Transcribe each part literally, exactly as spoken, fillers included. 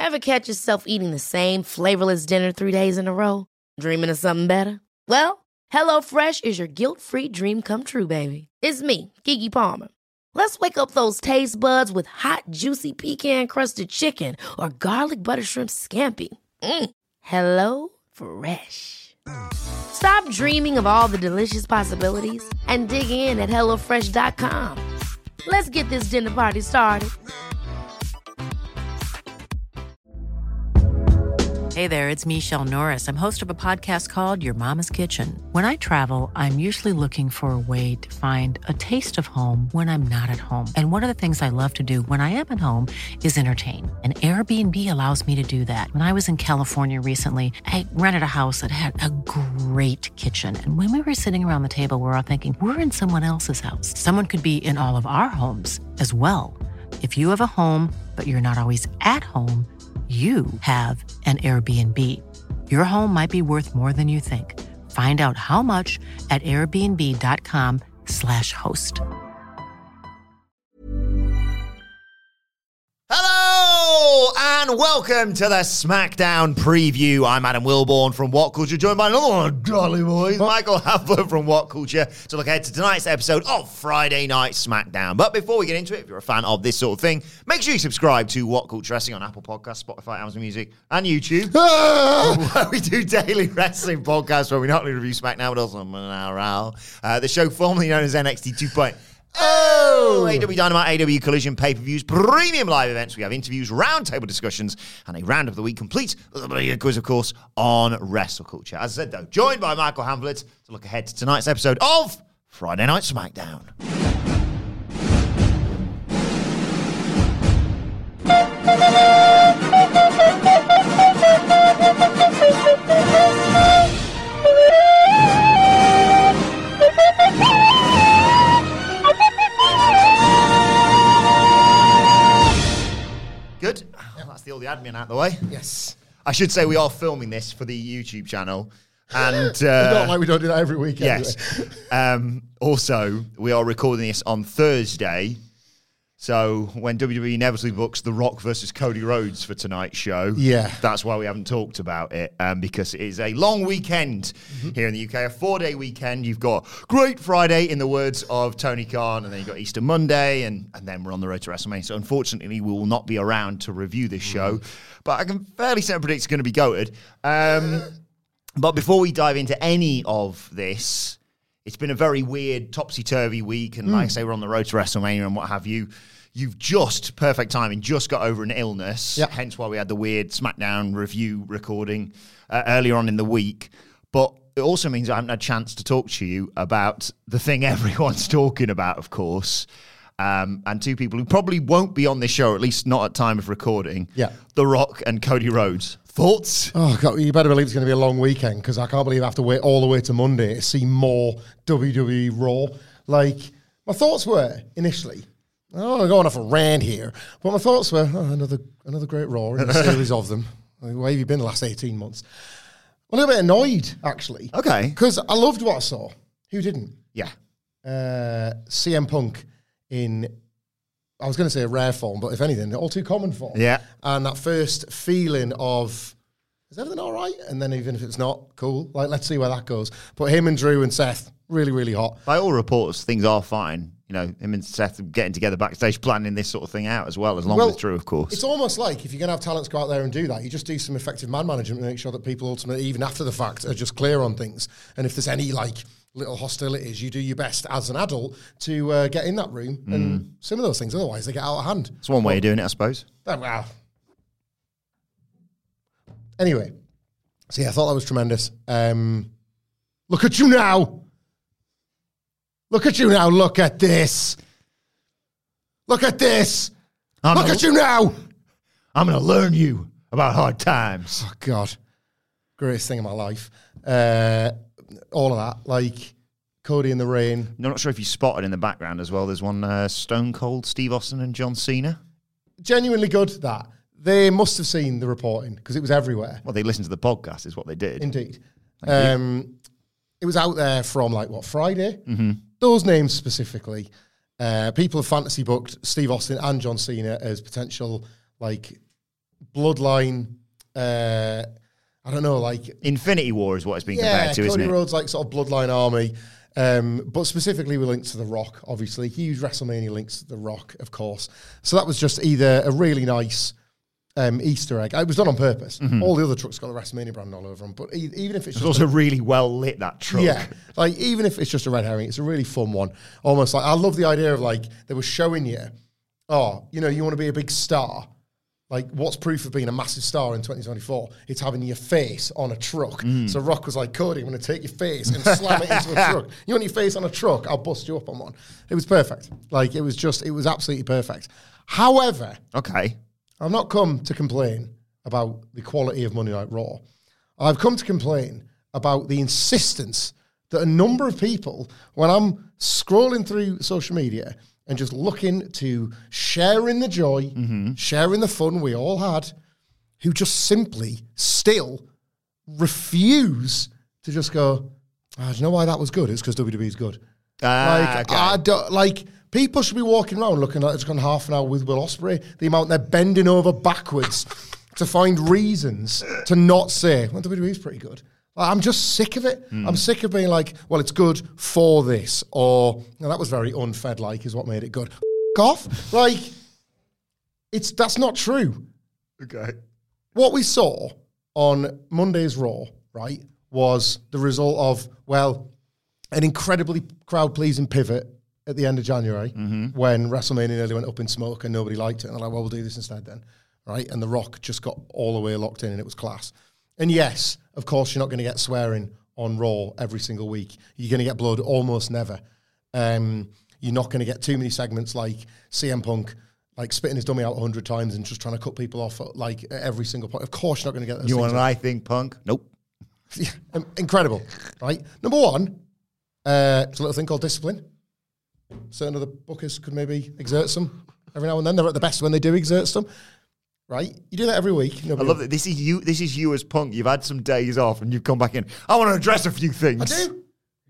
Ever catch yourself eating the same flavorless dinner three days in a row? Dreaming of something better? Well, HelloFresh is your guilt-free dream come true, baby. It's me, Keke Palmer. Let's wake up those taste buds with hot, juicy pecan-crusted chicken or garlic butter shrimp scampi. Mm. Hello Fresh. Stop dreaming of all the delicious possibilities and dig in at hello fresh dot com. Let's get this dinner party started. Hey there, it's Michelle Norris. I'm host of a podcast called Your Mama's Kitchen. When I travel, I'm usually looking for a way to find a taste of home when I'm not at home. And one of the things I love to do when I am at home is entertain. And Airbnb allows me to do that. When I was in California recently, I rented a house that had a great kitchen. And when we were sitting around the table, we were all thinking, we're in someone else's house. Someone could be in all of our homes as well. If you have a home, but you're not always at home, you have an Airbnb. Your home might be worth more than you think. Find out how much at airbnb.com slash host. Hello and welcome to the SmackDown preview. I'm Adam Wilborn from What Culture, joined by another one of Dolly Boys, Michael Hafler from What Culture, to look ahead to tonight's episode of Friday Night SmackDown. But before we get into it, if you're a fan of this sort of thing, make sure you subscribe to What Culture Wrestling on Apple Podcasts, Spotify, Amazon Music, and YouTube, where we do daily wrestling podcasts where we not only review SmackDown, but also R L. Uh, the show formerly known as N X T two point oh. A W Dynamite, A W Collision, pay-per-views, premium live events. We have interviews, roundtable discussions, and a round of the week complete with a big quiz, of course, on Wrestle Culture. As I said, though, joined by Michael Hamlet to look ahead to tonight's episode of Friday Night SmackDown. Good. Well, that's the all the admin out of the way. Yes. I should say we are filming this for the YouTube channel. And uh, not like we don't do that every week. Yes. Anyway. um, also, we are recording this on Thursday. So when W W E inevitably books The Rock versus Cody Rhodes for tonight's show, yeah, that's why we haven't talked about it, um, because it is a long weekend mm-hmm. here in the U K, a four-day weekend. You've got Great Friday, in the words of Tony Khan, and then you've got Easter Monday, and, and then we're on the road to WrestleMania. So unfortunately, we will not be around to review this show, mm-hmm. but I can fairly certain predict it's going to be goated. Um, but before we dive into any of this, it's been a very weird, topsy-turvy week, and mm. like I say, we're on the road to WrestleMania and what have you. You've just, perfect timing, just got over an illness, yep. hence why we had the weird SmackDown review recording uh, earlier on in the week. But it also means I haven't had a chance to talk to you about the thing everyone's talking about, of course, um, and two people who probably won't be on this show, at least not at time of recording, yeah. The Rock and Cody Rhodes. Thoughts? Oh, God, you better believe it's going to be a long weekend, because I can't believe I have to wait all the way to Monday to see more W W E Raw. Like, my thoughts were, initially, oh, I'm going off a rant here, but my thoughts were, oh, another another great Raw in a series of them. Like, where have you been the last eighteen months? A little bit annoyed, actually. Okay. Because I loved what I saw. Who didn't? Yeah. Uh, C M Punk in, I was going to say a rare form, but if anything, all too common form. Yeah. And that first feeling of, is everything all right? And then even if it's not, cool. Like, let's see where that goes. But him and Drew and Seth, really, really hot. By all reports, things are fine. You know, him and Seth getting together backstage, planning this sort of thing out as well, as long well, as it's true, of course. It's almost like if you're going to have talents go out there and do that, you just do some effective man management and make sure that people ultimately, even after the fact, are just clear on things. And if there's any, like, little hostilities, you do your best as an adult to uh, get in that room mm. and some of those things. Otherwise, they get out of hand. It's one way well, of doing it, I suppose. Oh, wow. Anyway, so yeah, I thought that was tremendous. Um, look at you now. Look at you now. Look at this. Look at this. I'm Look gonna, at you now. I'm going to learn you about hard times. Oh, God. Greatest thing in my life. Uh, all of that. Like, Cody in the rain. I'm not sure if you spotted in the background as well. There's one uh, Stone Cold, Steve Austin and John Cena. Genuinely good, that. They must have seen the reporting because it was everywhere. Well, they listened to the podcast is what they did. Indeed. Um, it was out there from, like, what, Friday? Mm-hmm. Those names specifically. Uh, people have fantasy booked Steve Austin and John Cena as potential, like, Bloodline. Uh, I don't know, like Infinity War is what it's been yeah, compared to, Cody isn't it? Rhodes, like sort of Bloodline Army. Um, but specifically, we linked to The Rock, obviously. Huge WrestleMania links to The Rock, of course. So that was just either a really nice um, Easter egg. It was done on purpose. Mm-hmm. All the other trucks got the WrestleMania brand all over them. But e- even if it's, it's just also a, really well lit, that truck. Yeah, like even if it's just a red herring, it's a really fun one. Almost like I love the idea of like they were showing you, oh, you know, you want to be a big star. Like, what's proof of being a massive star in twenty twenty-four? It's having your face on a truck. Mm. So Rock was like, Cody, I'm going to take your face and slam it into a truck. You want your face on a truck? I'll bust you up on one. It was perfect. Like, it was just, it was absolutely perfect. However, okay, I've not come to complain about the quality of Monday Night Raw. I've come to complain about the insistence that a number of people, when I'm scrolling through social media and just looking to share in the joy, mm-hmm. sharing the fun we all had, who just simply still refuse to just go, oh, do you know why that was good? It's because W W E is good. Ah, like, okay. I don't, like, people should be walking around looking like it's gone half an hour with Will Ospreay, the amount they're bending over backwards to find reasons to not say, well, W W E is pretty good. I'm just sick of it. Mm. I'm sick of being like, well, it's good for this, or no, that was very unfed-like is what made it good. F*** off. Like, it's that's not true. Okay. What we saw on Monday's Raw, right, was the result of, well, an incredibly crowd-pleasing pivot at the end of January mm-hmm. when WrestleMania nearly went up in smoke and nobody liked it. And they're like, well, we'll do this instead then, right? And The Rock just got all the way locked in and it was class. And yes, of course, you're not going to get swearing on Raw every single week. You're going to get blood almost never. Um, you're not going to get too many segments like C M Punk, like spitting his dummy out a hundred times and just trying to cut people off at, like at every single point. Of course, you're not going to get those. You things want I think Punk? Nope. Yeah, um, incredible, right? Number one, uh, it's a little thing called discipline. Certain other bookers could maybe exert some every now and then. They're at the best when they do exert some. Right, you do that every week. Nobody I love that. This is you. This is you as Punk. You've had some days off, and you've come back in. I want to address a few things. I do.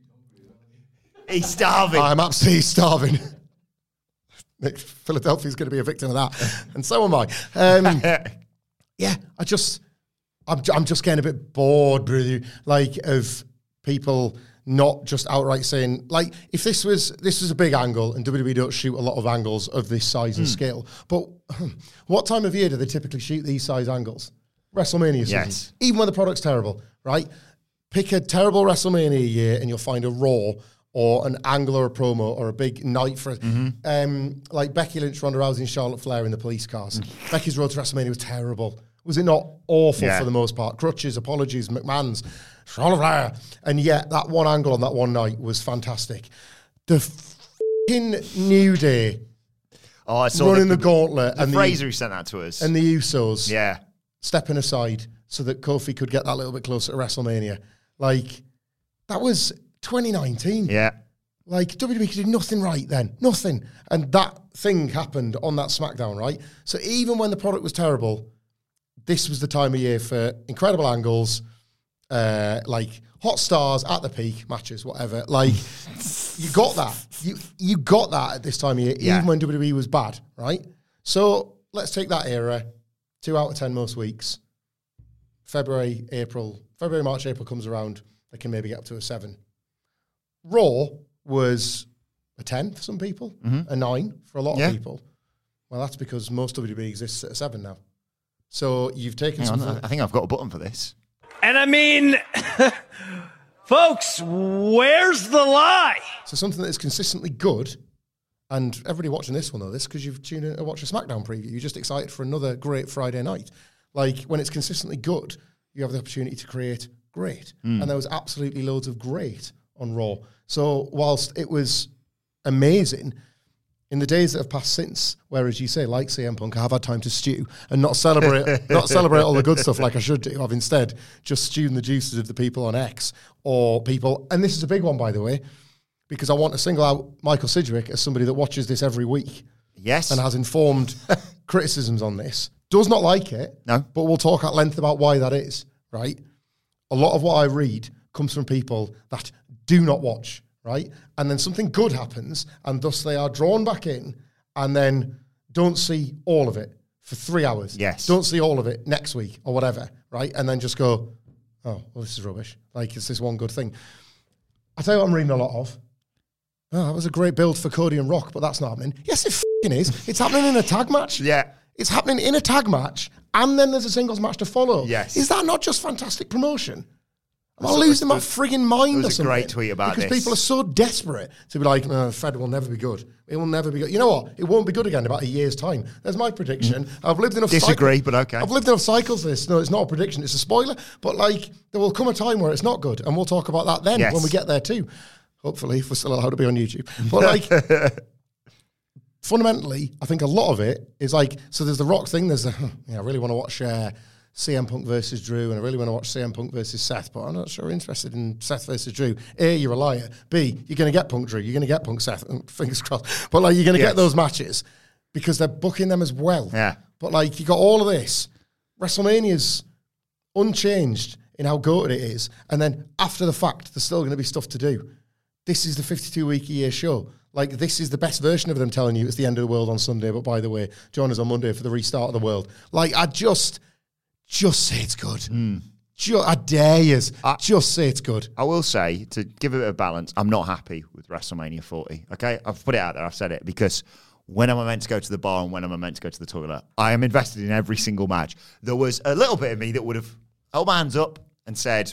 He's starving. I'm absolutely starving. Philadelphia's going to be a victim of that, and so am I. Um, yeah, I just, I'm, I'm just getting a bit bored, brother. Like of people not just outright saying, like, if this was this was a big angle, and W W E don't shoot a lot of angles of this size and mm. scale, but what time of year do they typically shoot these size angles? WrestleMania season. Yes. Even when the product's terrible, right? Pick a terrible WrestleMania year and you'll find a Raw or an angle or a promo or a big night for, mm-hmm. um, like Becky Lynch, Ronda Rousey and Charlotte Flair in the police cars. Mm. Becky's road to WrestleMania was terrible. Was it not awful yeah. for the most part? Crutches, apologies, McMahon's, Charlotte Flair. And yet that one angle on that one night was fantastic. The f***ing New Day oh, I saw running the, the gauntlet. The and Fraser the, who sent that to us. And the Usos yeah. stepping aside so that Kofi could get that little bit closer to WrestleMania. Like, that was twenty nineteen. Yeah. Like, W W E did nothing right then. Nothing. And that thing happened on that SmackDown, right? So even when the product was terrible, this was the time of year for incredible angles, uh, like hot stars at the peak, matches, whatever. Like, you got that. You you got that at this time of year, yeah. even when W W E was bad, right? So let's take that era, two out of ten most weeks. February, April, February, March, April comes around, they can maybe get up to a seven. Raw was a ten for some people, mm-hmm. a nine for a lot yeah. of people. Well, that's because most W W E exists at a seven now. So you've taken Hang some... on, I think I've got a button for this. And I mean, folks, where's the lie? So something that is consistently good, and everybody watching this will know this because you've tuned in to watch a SmackDown preview. You're just excited for another great Friday night. Like, when it's consistently good, you have the opportunity to create great. Mm. And there was absolutely loads of great on Raw. So whilst it was amazing, in the days that have passed since, whereas you say, like C M Punk, I have had time to stew and not celebrate not celebrate all the good stuff like I should do. I've instead just stewed the juices of the people on X or people, and this is a big one, by the way, because I want to single out Michael Sidgwick as somebody that watches this every week. Yes. And has informed criticisms on this. Does not like it. No. But we'll talk at length about why that is, right? A lot of what I read comes from people that do not watch, right? And then something good happens, and thus they are drawn back in and then don't see all of it for three hours. Yes. Don't see all of it next week or whatever, right? And then just go, oh, well, this is rubbish. Like, it's this one good thing. I tell you what I'm reading a lot of. Oh, that was a great build for Cody and Rock, but that's not happening. Yes, it f***ing is. It's happening in a tag match. Yeah. It's happening in a tag match, and then there's a singles match to follow. Yes. Is that not just fantastic promotion? Am I So losing my there's- frigging mind there or was a something? great tweet about because this. people are so desperate to be like, no, Fed will never be good. It will never be good. You know what? It won't be good again in about a year's time. There's my prediction. I've lived enough Disagree, cycles. but okay. I've lived enough cycles for this. No, it's not a prediction. It's a spoiler. But, like, there will come a time where it's not good, and we'll talk about that then Yes. when we get there too. Hopefully, if we're still allowed to be on YouTube. But, like... fundamentally, I think a lot of it is like, so there's the Rock thing, there's the, huh, yeah, I really want to watch uh, C M Punk versus Drew, and I really want to watch C M Punk versus Seth, but I'm not sure interested in Seth versus Drew. A, you're a liar. B, you're going to get Punk Drew, you're going to get Punk Seth, fingers crossed. But like, you're going to Yes. get those matches because they're booking them as well. Yeah. But like, you got all of this. WrestleMania's unchanged in how goated it is, and then after the fact, there's still going to be stuff to do. This is the fifty-two week a year show. Like, this is the best version of them telling you it's the end of the world on Sunday, but by the way, join us on Monday for the restart of the world. Like, I just, just say it's good. Mm. Ju- I dare you. Just say it's good. I will say, to give a bit of balance, I'm not happy with WrestleMania forty. Okay? I've put it out there. I've said it. Because when am I meant to go to the bar and when am I meant to go to the toilet? I am invested in every single match. There was a little bit of me that would have held my hands up and said,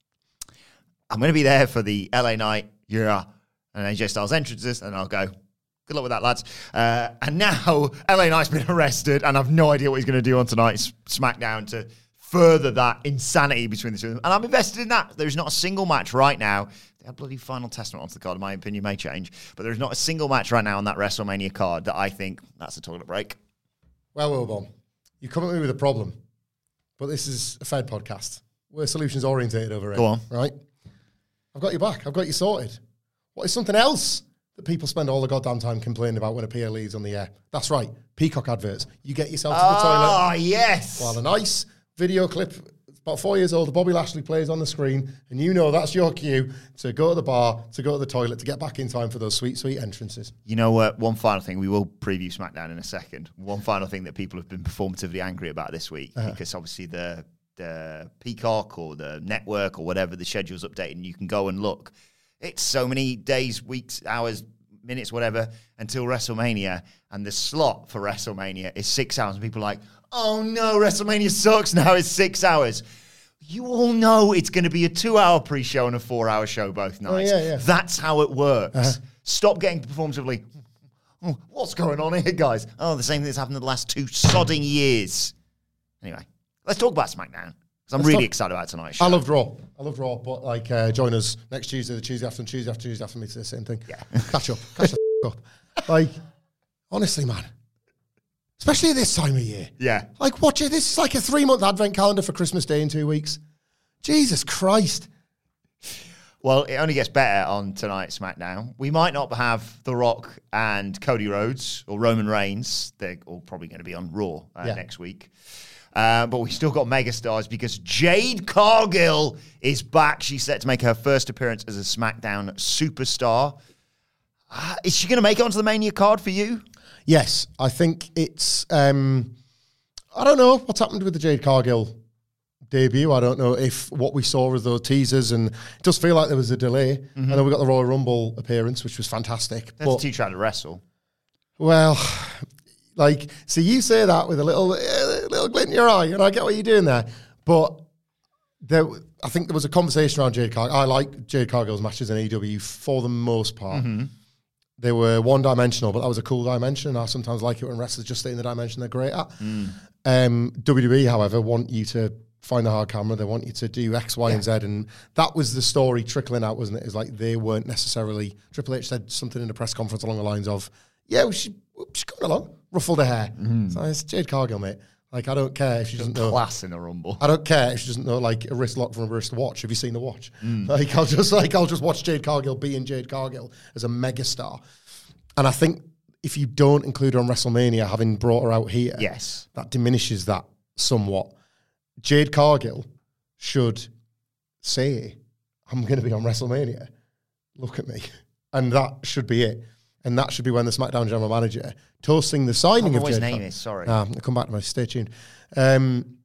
I'm going to be there for the L A Knight, yeah, and A J Styles entrances, and I'll go, good luck with that, lads. Uh, and now L A Knight's been arrested, and I've no idea what he's going to do on tonight's SmackDown to further that insanity between the two of them. And I'm invested in that. There's not a single match right now. That bloody Final Testament onto the card, in my opinion, may change. But there's not a single match right now on that WrestleMania card that I think that's a toilet break. Well, Wilbon, you come at me with a problem, but this is a Fed podcast. We're solutions orientated over here. Go on. Right? I've got you back. I've got you sorted. What is something else that people spend all the goddamn time complaining about when a P L E is on the air? That's right. Peacock adverts. You get yourself to the Oh, toilet. yes. While a nice video clip, about four years old, Bobby Lashley plays on the screen, and you know that's your cue to go to the bar, to go to the toilet, to get back in time for those sweet, sweet entrances. You know what? One final thing. We will preview SmackDown in a second. One final thing that people have been performatively angry about this week, uh-huh. because obviously the the Peacock or the network or whatever, the schedule's updated and you can go and look. It's so many days, weeks, hours, minutes, whatever, until WrestleMania, and the slot for WrestleMania is six hours, and people are like, oh no, WrestleMania sucks, now it's six hours. You all know it's going to be a two-hour pre-show and a four-hour show both nights. Oh, yeah, yeah. That's how it works. Uh-huh. Stop getting performatively, oh, what's going on here, guys? Oh, the same thing that's happened in the last two sodding years. Anyway, let's talk about SmackDown, because I'm Let's really talk- excited about tonight's show. I loved Raw. I loved Raw, but like, uh, join us next Tuesday, the Tuesday after, and Tuesday after, Tuesday after me to the same thing. Yeah. Catch up. Catch the f- up. Like, honestly, man. Especially at this time of year. Yeah. Like, watch it. This is like a three-month advent calendar for Christmas Day in two weeks. Jesus Christ. Well, it only gets better on tonight's SmackDown. We might not have The Rock and Cody Rhodes or Roman Reigns. They're all probably going to be on Raw uh, Yeah. next week. Uh, but we still got megastars because Jade Cargill is back. She's set to make her first appearance as a SmackDown superstar. Uh, is she going to make it onto the Mania card for you? Yes, I think it's... Um, I don't know what's happened with the Jade Cargill debut. I don't know if what we saw was those teasers, and it does feel like there was a delay. Mm-hmm. And then we got the Royal Rumble appearance, which was fantastic. That's but, two trying to wrestle. Well, like, so you say that with a little uh, little glint in your eye, and I get what you're doing there. But there, I think there was a conversation around Jade Cargill. I like Jade Cargill's matches in A E W for the most part. Mm-hmm. They were one-dimensional, but that was a cool dimension. I sometimes like it when wrestlers just stay in the dimension they're great at. Mm. Um, W W E, however, want you to find the hard camera. They want you to do X, Y, yeah. and Z. And that was the story trickling out, wasn't it? It's like they weren't necessarily... Triple H said something in a press conference along the lines of, yeah, she, she's coming along. Ruffled her hair. Mm. So it's Jade Cargill, mate. Like, I don't care if she doesn't know... Class in a Rumble. I don't care if she doesn't know, like, a wrist lock from a wrist watch. Have you seen the watch? Mm. Like, I'll just, like, I'll just watch Jade Cargill being Jade Cargill as a megastar. And I think if you don't include her on WrestleMania, having brought her out here, yes, that diminishes that somewhat. Jade Cargill should say, I'm going to be on WrestleMania. Look at me. And that should be it. and that should be when the SmackDown general manager toasting the signing I of don't know what his Jade name Cargill. is, sorry. Ah, I'll come back to my, stay tuned. Um,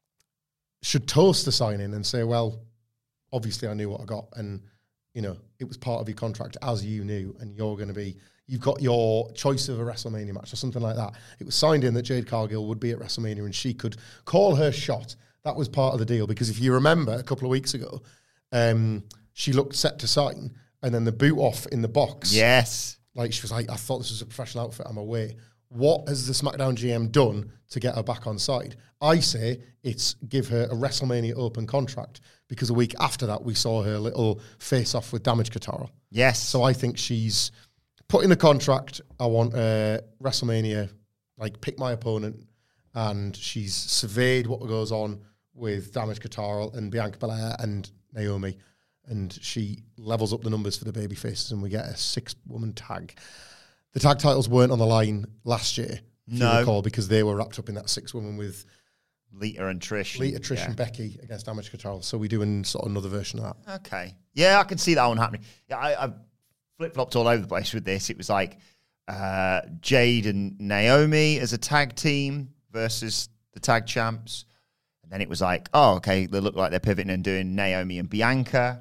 should toast the signing and say, well, obviously I knew what I got, and, you know, it was part of your contract as you knew, and you're going to be, you've got your choice of a WrestleMania match or something like that. It was signed in that Jade Cargill would be at WrestleMania and she could call her shot. That was part of the deal, because if you remember a couple of weeks ago, um, she looked set to sign, and then the boot off in the box. Yes. Like, she was like, I thought this was a professional outfit, I'm away. What has the SmackDown G M done to get her back on side? I say it's give her a WrestleMania open contract, because a week after that, we saw her little face-off with Damage Control. Yes. So I think she's put in the contract, I want uh, WrestleMania, like, pick my opponent, and she's surveyed what goes on with Damage Control and Bianca Belair and Naomi, and she levels up the numbers for the baby faces, and we get a six-woman tag. The tag titles weren't on the line last year, if no. you recall, because they were wrapped up in that six-woman with Lita and Trish. Lita, Trish, yeah. and Becky against Damage Control. So we're doing sort of another version of that. Okay. Yeah, I can see that one happening. Yeah, I, I flip-flopped all over the place with this. It was like uh, Jade and Naomi as a tag team versus the tag champs. And then it was like, oh, okay, they look like they're pivoting and doing Naomi and Bianca.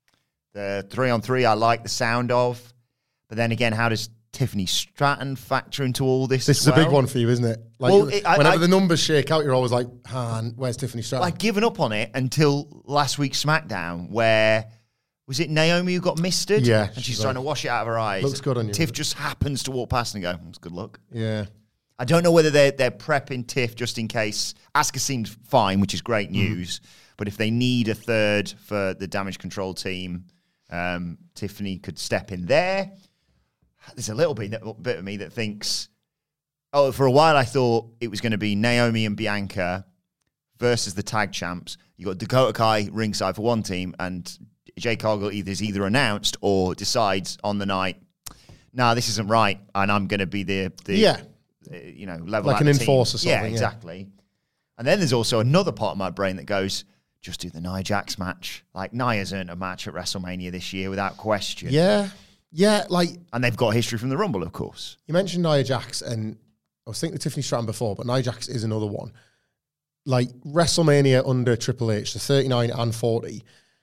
The three-on-three I like the sound of. But then again, how does Tiffany Stratton factor into all this? This as is well? a big one for you, isn't it? Like, Well, it- I- whenever I- the numbers shake out, you're always like, Han, where's Tiffany Stratton? I'd given up on it until last week's SmackDown, where was it Naomi who got misted? Yeah, and she's, she's trying like, to wash it out of her eyes. looks good on you. Tiff just happens to walk past and go, "It's good luck." Yeah. I don't know whether they're they're prepping Tiff just in case. Asuka seems fine, which is great news. Mm. But if they need a third for the Damage Control team, um, Tiffany could step in there. There's a little bit, bit of me that thinks, oh, for a while I thought it was going to be Naomi and Bianca versus the tag champs. You got Dakota Kai ringside for one team, and Jade Cargill either is either announced or decides on the night, nah, this isn't right, and I'm going to be the, the yeah. uh, you know, level like out an the enforcer team. sort Yeah, of thing, exactly. Yeah. And then there's also another part of my brain that goes, just do the Nia Jax match. Like, Nia's earned a match at WrestleMania this year without question. Yeah. Yeah, like... And they've got history from the Rumble, of course. You mentioned Nia Jax, and I was thinking of Tiffany Stratton before, but Nia Jax is another one. Like, WrestleMania under Triple H, the thirty-nine and forty,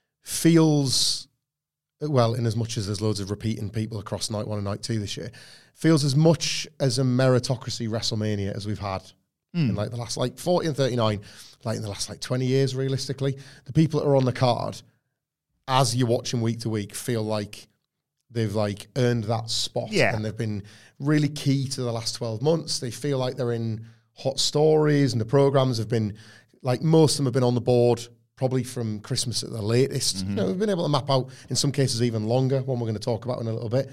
feels, well, in as much as there's loads of repeating people across night one and night two this year, feels as much as a meritocracy WrestleMania as we've had mm. in like the last, like forty and thirty-nine, like in the last like twenty years, realistically. The people that are on the card, as you're watching week to week, feel like they've like earned that spot, yeah. and they've been really key to the last twelve months. They feel like they're in hot stories, and the programs have been, like, most of them have been on the board probably from Christmas at the latest. Mm-hmm. You know, we've been able to map out, in some cases, even longer, one we're going to talk about in a little bit.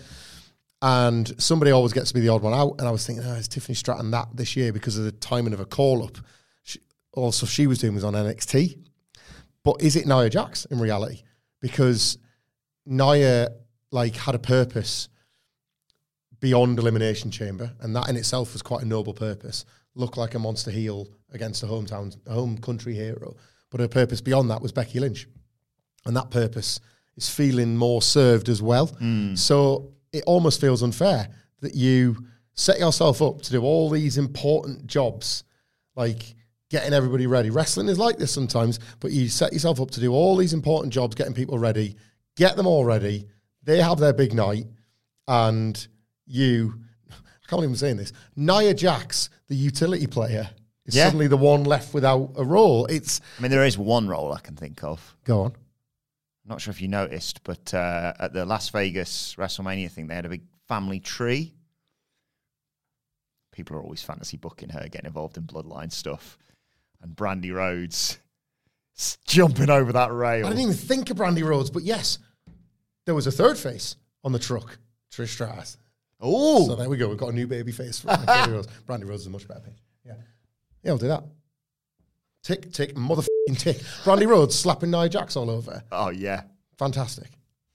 And somebody always gets to be the odd one out. And I was thinking, oh, is Tiffany Stratton that this year because of the timing of a call-up? She, also, she was doing was on N X T. But is it Nia Jax in reality? Because Nia, like, had a purpose beyond Elimination Chamber, and that in itself was quite a noble purpose. Look like a monster heel against a hometown, a home country hero. But her purpose beyond that was Becky Lynch. And that purpose is feeling more served as well. Mm. So it almost feels unfair that you set yourself up to do all these important jobs, like getting everybody ready. Wrestling is like this sometimes, but you set yourself up to do all these important jobs, getting people ready, get them all ready. They have their big night, and you, I can't even say this, Nia Jax, the utility player, is yeah. suddenly the one left without a role. It's. I mean, there is one role I can think of. Go on. I'm not sure if you noticed, but uh, at the Las Vegas WrestleMania thing, they had a big family tree. People are always fantasy booking her, getting involved in bloodline stuff. And Brandy Rhodes jumping over that rail. I didn't even think of Brandy Rhodes, but yes, there was a third face on the truck, Trish Stratus. Oh, so there we go. We've got a new baby face for Brandy Rhodes. Brandy Rhodes is a much better page. Yeah, yeah, I'll do that. Tick, tick, motherfucking tick. Brandy Rhodes slapping Nia Jax all over. Oh yeah, fantastic.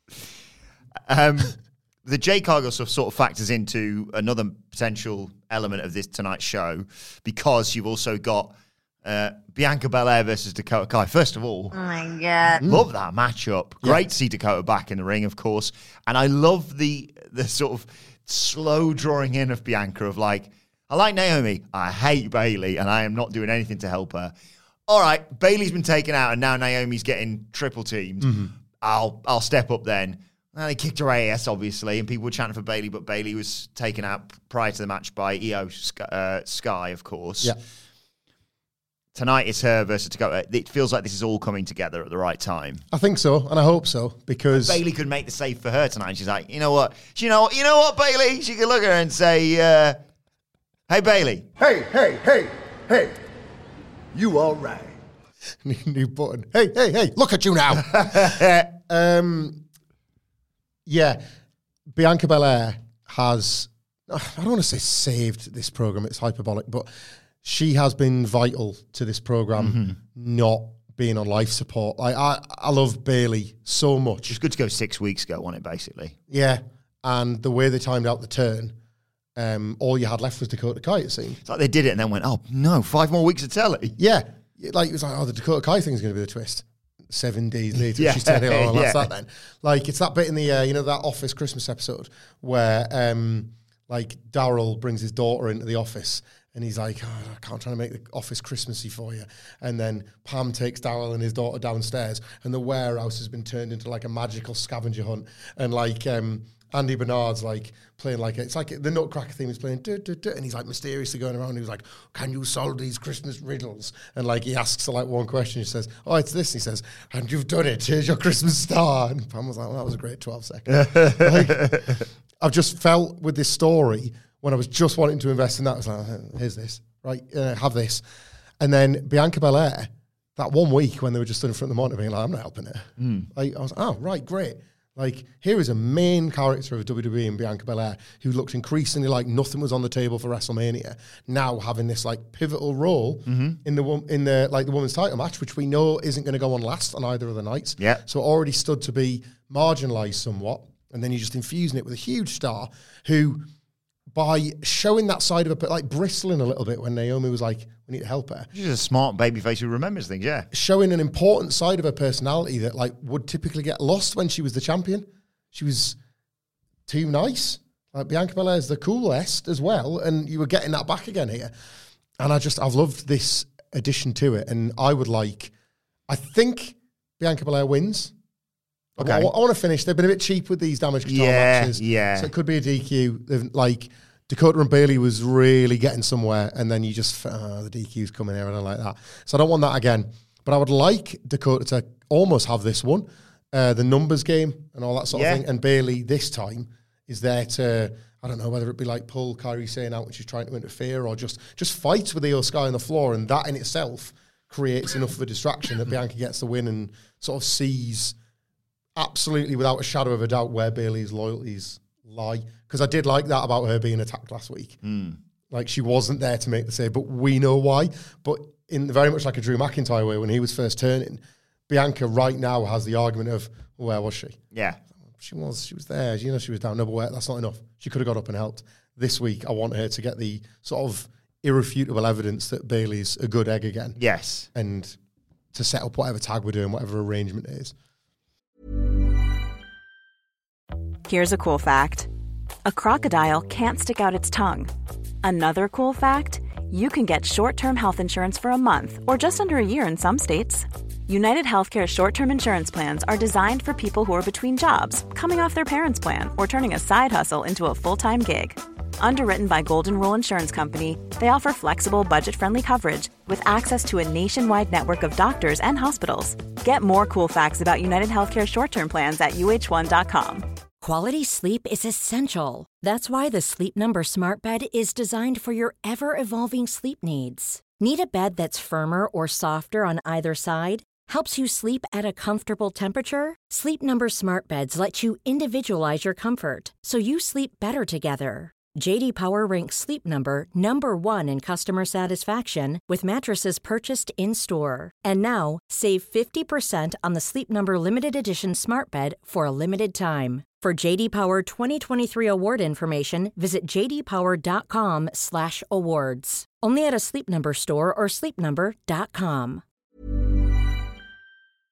Um, the Jade Cargill stuff sort of factors into another potential element of this tonight's show, because you've also got uh, Bianca Belair versus Dakota Kai. First of all, oh my god, love that matchup. Great yeah. to see Dakota back in the ring, of course, and I love the the sort of slow drawing in of Bianca of like, I like Naomi, I hate Bayley, and I am not doing anything to help her. All right, Bayley's been taken out, and now Naomi's getting triple teamed. Mm-hmm. I'll I'll step up then. Well, they kicked her A S, obviously, and people were chanting for Bayley, but Bayley was taken out prior to the match by Io uh, Sky, of course. Yeah. Tonight it's her versus Dakota. It feels like this is all coming together at the right time. I think so, and I hope so, because Bayley could make the save for her tonight. She's like, you know what? You know, you know what, Bayley? She could look at her and say, uh, "Hey, Bayley. Hey, hey, hey, hey. You all right?" New button. Hey, hey, hey! Look at you now. um. Yeah, Bianca Belair has, I don't want to say saved this program, it's hyperbolic, but she has been vital to this program mm-hmm. not being on life support. Like, I, I love Bayley so much. It's good to go six weeks ago, wasn't it, basically? Yeah, and the way they timed out the turn, um, all you had left was Dakota Kai, it seemed. It's like they did it and then went, oh, no, five more weeks of telly. Yeah, like it was like, oh, the Dakota Kai thing is going to be the twist. Seven days later, yeah. she's turning on. That's yeah. that then. Like, it's that bit in the, uh, you know, that Office Christmas episode where, um, like, Daryl brings his daughter into the office and he's like, oh, I can't try to make the office Christmassy for you. And then Pam takes Daryl and his daughter downstairs and the warehouse has been turned into, like, a magical scavenger hunt. And, like, um, Andy Bernard's, like, playing, like, a, it's like the Nutcracker theme is playing, duh, duh, duh, and he's, like, mysteriously going around. He was like, can you solve these Christmas riddles? And, like, he asks her, like, one question. He says, oh, it's this. And he says, and you've done it. Here's your Christmas star. And Pam was like, well, that was a great twelve seconds. Like, I've just felt with this story, when I was just wanting to invest in that, I was like, here's this, right? Uh, have this. And then Bianca Belair, that one week when they were just stood in front of the monitor being like, I'm not helping her. Mm. Like, I was like, oh, right, great. Like, here is a main character of W W E and Bianca Belair who looked increasingly like nothing was on the table for WrestleMania. Now having this like pivotal role mm-hmm. in the in the like the women's title match, which we know isn't going to go on last on either of the nights. Yeah. So it already stood to be marginalised somewhat, and then you're just infusing it with a huge star who, by showing that side of it, like bristling a little bit when Naomi was like, we need to help her. She's a smart babyface who remembers things, yeah. Showing an important side of her personality that like would typically get lost when she was the champion. She was too nice. Like Bianca Belair's the coolest as well, and you were getting that back again here. And I just, I've loved this addition to it, and I would like, I think Bianca Belair wins. Okay. I, I, I want to finish. They've been a bit cheap with these damage control yeah, matches. Yeah, So it could be a D Q. They've, like, Dakota and Bayley was really getting somewhere, and then you just, oh, the D Q's coming here, and I like that. So I don't want that again. But I would like Dakota to almost have this one, uh, the numbers game and all that sort yeah. of thing. And Bayley this time is there to, I don't know, whether it be like pull Kairi Sane out when she's trying to interfere, or just just fights with Io Sky on the floor, and that in itself creates enough of a distraction that Bianca gets the win and sort of sees absolutely without a shadow of a doubt where Bayley's loyalties lie. Because I did like that about her being attacked last week. Mm. Like, she wasn't there to make the save, but we know why. But in very much like a Drew McIntyre way, when he was first turning, Bianca right now has the argument of, well, where was she? Yeah. She was. She was there. You know, she was down. No, but where, that's not enough. She could have got up and helped. This week, I want her to get the sort of irrefutable evidence that Bayley's a good egg again. Yes. And to set up whatever tag we're doing, whatever arrangement it is. Here's a cool fact. A crocodile can't stick out its tongue. Another cool fact, you can get short-term health insurance for a month or just under a year in some states. United Healthcare short-term insurance plans are designed for people who are between jobs, coming off their parents' plan, or turning a side hustle into a full-time gig. Underwritten by Golden Rule Insurance Company, they offer flexible, budget-friendly coverage with access to a nationwide network of doctors and hospitals. Get more cool facts about United Healthcare short-term plans at U H one dot com. Quality sleep is essential. That's why the Sleep Number Smart Bed is designed for your ever-evolving sleep needs. Need a bed that's firmer or softer on either side? Helps you sleep at a comfortable temperature? Sleep Number Smart Beds let you individualize your comfort, so you sleep better together. J D Power ranks Sleep Number number one in customer satisfaction with mattresses purchased in-store. And now, save fifty percent on the Sleep Number Limited Edition Smart Bed for a limited time. For J D Power twenty twenty-three award information, visit j d power dot com slash awards. Only at a Sleep Number store or sleep number dot com.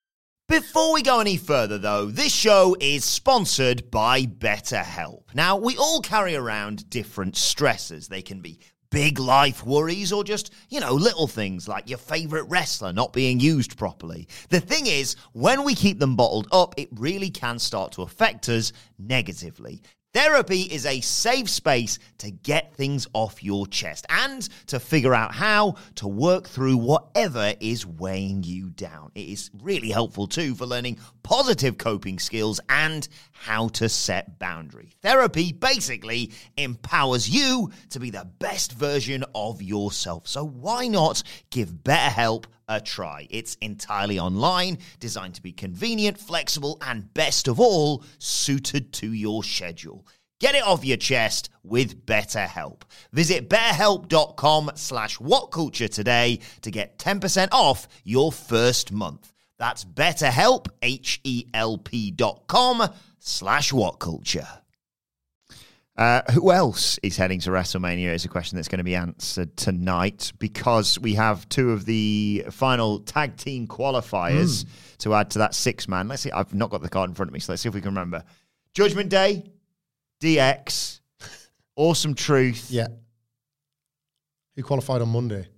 Before we go any further, though, this show is sponsored by BetterHelp. Now, we all carry around different stressors. They can be big life worries or just, you know, little things like your favourite wrestler not being used properly. The thing is, when we keep them bottled up, it really can start to affect us negatively. Therapy is a safe space to get things off your chest and to figure out how to work through whatever is weighing you down. It is really helpful too for learning positive coping skills and how to set boundaries. Therapy basically empowers you to be the best version of yourself. So why not give BetterHelp a try? It's entirely online, designed to be convenient, flexible, and best of all, suited to your schedule. Get it off your chest with BetterHelp. Visit betterhelp.com slash whatculture today to get ten percent off your first month. That's betterhelp, H-E-L-P dot com slash whatculture. Uh, who else is heading to WrestleMania is a question that's going to be answered tonight because we have two of the final tag team qualifiers mm. to add to that six-man. Let's see. I've not got the card in front of me, so let's see if we can remember. Judgment Day, D X, Awesome Truth. Yeah. Who qualified on Monday?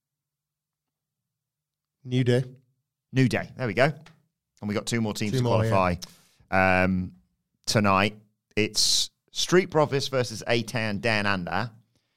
New Day. New Day. There we go. And we got two more teams two to more, qualify yeah. um, tonight. It's Street Profits versus A-Town Dan Anda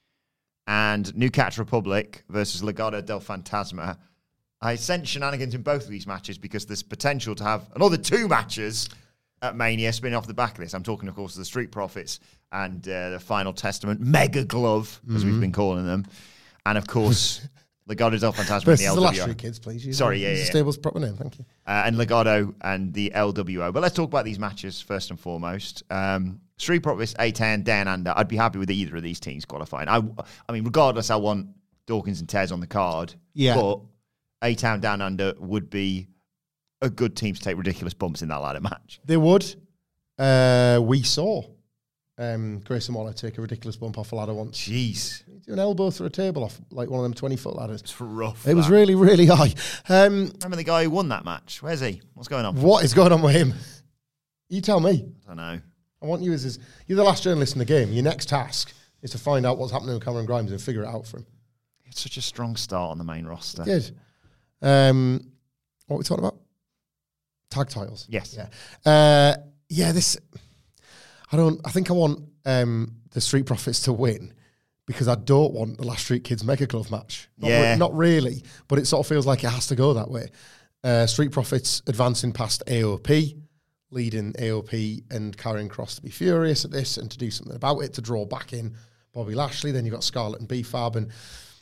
and New Catch Republic versus Legado del Fantasma. I sense shenanigans in both of these matches because there's potential to have another two matches at Mania spinning off the back of this. I'm talking, of course, of the Street Profits and uh, the Final Testament, Mega Glove, mm-hmm. as we've been calling them. And, of course, Legado del Fantasma and the L W O. The last three kids, please. Use Sorry, yeah, yeah. The stable's proper name, thank you. Uh, and Legado and the L W O. But let's talk about these matches first and foremost. Um, Street Profits, A-Town, Dan Anda. I'd be happy with either of these teams qualifying. I, I mean, regardless, I want Dawkins and Tez on the card. Yeah. But A-Town, Dan Anda would be a good team to take ridiculous bumps in that ladder match. They would. Uh, we saw um, Grayson Waller take a ridiculous bump off a ladder once. Jeez. He did an elbow through a table off like one of them twenty-foot ladders. It's rough. It that. was really, really high. Um, Remember the guy who won that match? Where's he? What's going on? What is going on with him? You tell me. I don't know. I want you as, as you're the last journalist in the game. Your next task is to find out what's happening with Cameron Grimes and figure it out for him. It's such a strong start on the main roster. Good. Um, what are we talking about? Tag titles. Yes. Yeah. Uh, yeah. This. I don't. I think I want um, the Street Profits to win because I don't want the Last Street Kids Mega Glove match. Not yeah. Re- not really, but it sort of feels like it has to go that way. Uh, Street Profits advancing past A O P, leading A O P and Karrion Kross to be furious at this and to do something about it, to draw back in Bobby Lashley. Then you've got Scarlett and B-Fab and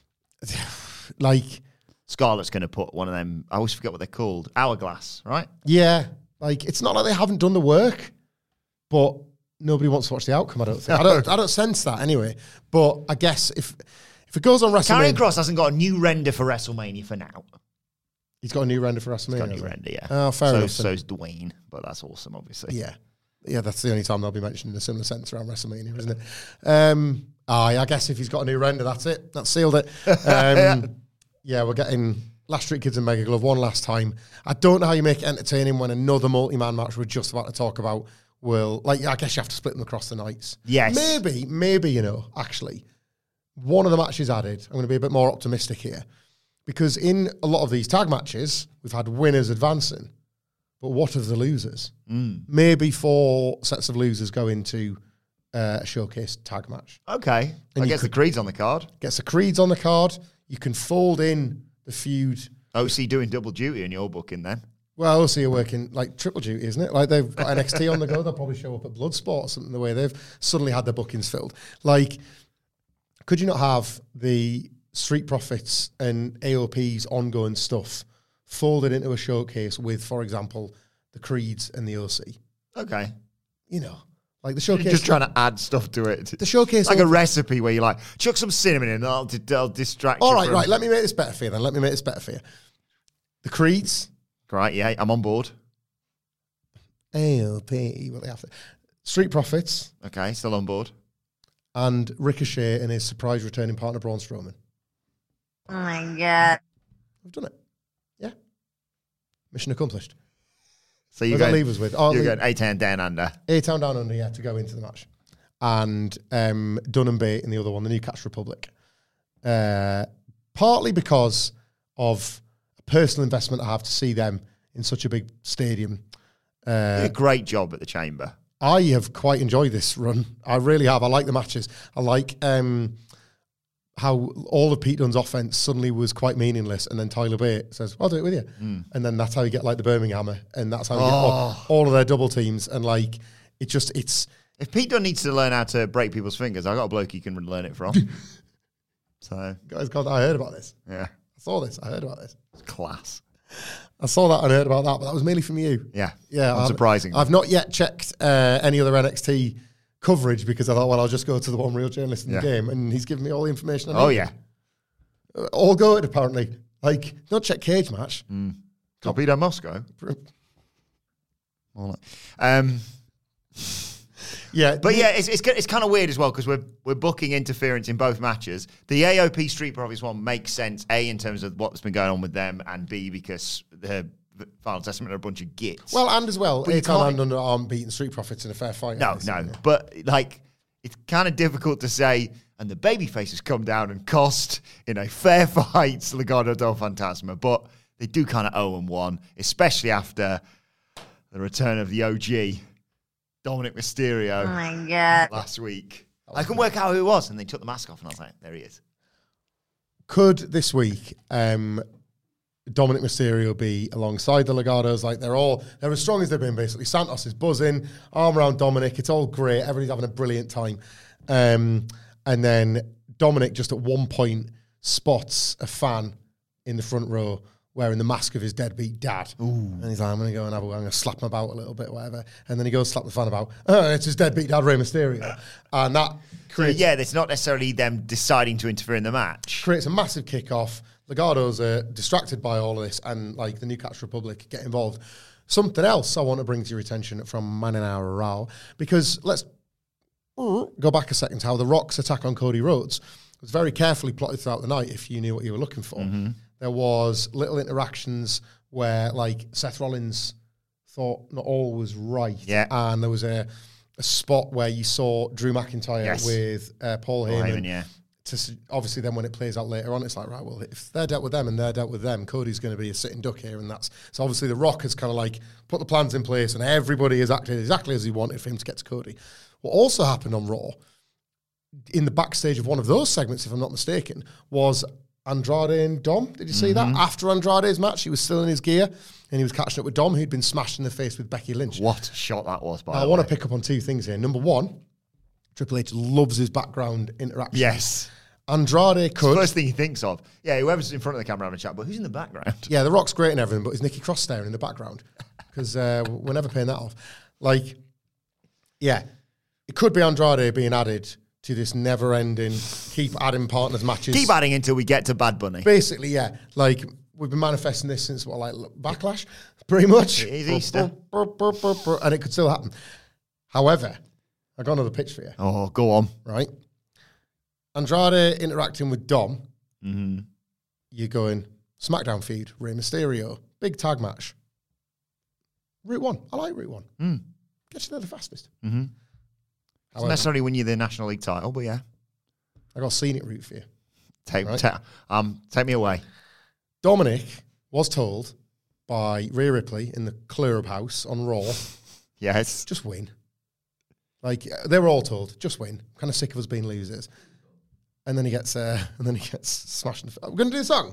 like... Scarlett's going to put one of them, I always forget what they're called, hourglass, right? Yeah. Like, it's not like they haven't done the work, but nobody wants to watch the outcome, I don't think. I don't I don't sense that anyway. But I guess if if it goes on WrestleMania... Karrion Kross hasn't got a new render for WrestleMania for now. He's got a new render for WrestleMania. He's got a new render, yeah. Oh, fair so, enough. So's Dwayne, but that's awesome, obviously. Yeah. Yeah, that's the only time they'll be mentioned in a similar sense around WrestleMania, isn't it? Um, aye, I guess if he's got a new render, that's it. That's sealed it. Um, yeah, we're getting Last Street Kids and Mega Glove one last time. I don't know how you make it entertaining when another multi-man match we're just about to talk about will... Like, I guess you have to split them across the nights. Yes. Maybe, maybe, you know, actually, one of the matches added, I'm going to be a bit more optimistic here, because in a lot of these tag matches, we've had winners advancing. But what of the losers? Mm. Maybe four sets of losers go into uh, a showcase tag match. Okay. And I you guess the could- Creed's on the card. Gets the Creeds on the card. You can fold in the feud. O C doing double duty in your booking then. Well, O C are working like triple duty, isn't it? Like they've got N X T on the go. They'll probably show up at Bloodsport or something the way they've suddenly had their bookings filled. Like, could you not have the Street Profits and A O P's ongoing stuff folded into a showcase with, for example, the Creeds and the O C? Okay. You know, like the showcase. You're just trying to add stuff to it. The showcase. Like a over- recipe where you like, chuck some cinnamon in and I'll, I'll distract All you right, from- right. Let me make this better for you then. Let me make this better for you. The Creeds. Right, yeah, I'm on board. A O P. What they have to. Street Profits. Okay, still on board. And Ricochet and his surprise returning partner, Braun Strowman. Oh my God. We've done it. Yeah. Mission accomplished. So you're Who going, leave us with? Oh, you're le- going A-Town down under. A-Town down under, yeah, to go into the match. And um, Dunham Bay in the other one, the Newcastle Republic. Uh, partly because of a personal investment I have to see them in such a big stadium. Uh, Uh, a great job at the Chamber. I have quite enjoyed this run. I really have. I like the matches. I like um, how all of Pete Dunne's offense suddenly was quite meaningless, and then Tyler Bate says, "I'll do it with you," mm. and then that's how you get like the Birmingham, and that's how you oh. get all, all of their double teams, and like it just it's. If Pete Dunne needs to learn how to break people's fingers, I got a bloke you can learn it from. So, guys, God, I heard about this. Yeah, I saw this. I heard about this. It's class. I saw that and heard about that, but that was mainly from you. Yeah, yeah. Unsurprising. I've, I've not yet checked uh, any other N X T coverage because I thought, well, I'll just go to the one real journalist in yeah. the game, and he's given me all the information I need. Oh yeah, uh, all good apparently. Like, don't check cage match. Mm. Torpedo Moscow. Um. Yeah, but yeah, it's it's, it's kind of weird as well because we're we're booking interference in both matches. The A O P Street Profits one makes sense, A, in terms of what's been going on with them, and B, because the Final Testament are a bunch of gits. Well, and as well, A-Town and Under Arm beating Street Profits in a fair fight. No, no, it? but like it's kind of difficult to say. And the babyfaces come down and cost in a fair fight Legado del Fantasma, but they do kind of oh and one, especially after the return of the O G. Dominic Mysterio. Oh my God. Last week. I couldn't work out who it was, and they took the mask off, and I was like, there he is. Could this week um, Dominic Mysterio be alongside the Legados? Like, they're all, they're as strong as they've been, basically. Santos is buzzing, arm around Dominic. It's all great. Everybody's having a brilliant time. Um, and then Dominic just at one point spots a fan in the front row wearing the mask of his deadbeat dad. Ooh. And he's like, I'm going to go and have a, I'm going to slap him about a little bit, whatever. And then he goes slap the fan about, oh, it's his deadbeat dad, Rey Mysterio. And that creates... So, yeah, it's not necessarily them deciding to interfere in the match. Creates a massive kickoff. Legados are distracted by all of this, and like the Newcastle Republic get involved. Something else I want to bring to your attention from Man in Our Row, because let's go back a second to how the Rock's attack on Cody Rhodes was very carefully plotted throughout the night if you knew what you were looking for. Mm-hmm. There was little interactions where, like, Seth Rollins thought not all was right. Yeah. And there was a, a spot where you saw Drew McIntyre yes. with uh, Paul Paul Heyman. Heyman yeah. To, obviously, then when it plays out later on, it's like, right, well, if they're dealt with them and they're dealt with them, Cody's going to be a sitting duck here. And that's... So obviously, The Rock has kind of, like, put the plans in place and everybody has acted exactly as he wanted for him to get to Cody. What also happened on Raw, in the backstage of one of those segments, if I'm not mistaken, was... Andrade and Dom. Did you see mm-hmm. that? After Andrade's match, he was still in his gear and he was catching up with Dom, who'd been smashed in the face with Becky Lynch. What a shot that was, by now, the I want way. to pick up on two things here. Number one, Triple H loves his background interaction. Yes. Andrade could... First thing he thinks of. Yeah, whoever's in front of the camera having a chat, but who's in the background? Yeah, The Rock's great and everything, but is Nikki Cross staring in the background? Because uh, we're never paying that off. Like, yeah, it could be Andrade being added to this never-ending, keep adding partners matches. Keep adding until we get to Bad Bunny. Basically, yeah. Like, we've been manifesting this since, what, like, Backlash? Pretty much. It is Easter. And it could still happen. However, I got another pitch for you. Oh, go on. Right? Andrade interacting with Dom. Mm-hmm. You're going, SmackDown feud, Rey Mysterio, big tag match. Route one. I like Route one. Mm. Get you there the fastest. Mm-hmm. Not necessarily when you're the National League title, but yeah. I got a scenic route for you. Take, right? ta- um, take me away. Dominic was told by Rhea Ripley in the clubhouse on Raw, yes, just win. Like, they were all told, just win. I'm kind of sick of us being losers. And then he gets, uh, and then he gets smashed. In the f- We're going to do a song.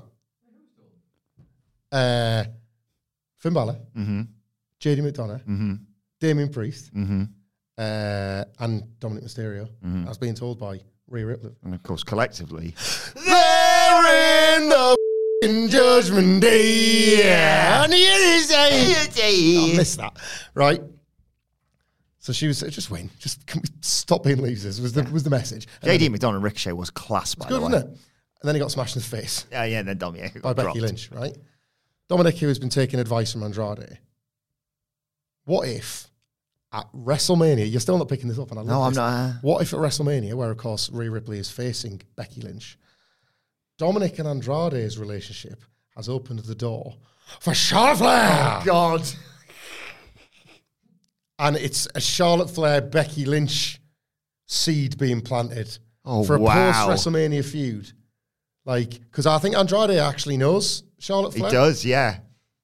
Uh, Finn Balor, mm-hmm. J D McDonough, mm-hmm. Damian Priest, mm-hmm. uh, and Dominic Mysterio. Mm-hmm. As being told by Rhea Ripley. And of course, collectively, they're in the f***ing Judgment Day. Yeah. And I missed that. Right? So she was, just win. Just can we stop being losers was the, yeah. was the message. J D McDonough and Ricochet was class, by good, the way. Wasn't it? And then he got smashed in the face. Yeah, yeah, and then Dom, yeah, by Becky dropped. Lynch, right? Dominic, who has been taking advice from Andrade. What if at WrestleMania, you're still not picking this up, and I love No, I'm this. not. Uh... What if at WrestleMania, where of course Rhea Ripley is facing Becky Lynch, Dominic and Andrade's relationship has opened the door for Charlotte Flair? Oh, God. and it's a Charlotte Flair, Becky Lynch seed being planted Oh, for a wow. post-WrestleMania feud. Like, because I think Andrade actually knows Charlotte He Flair. does, yeah.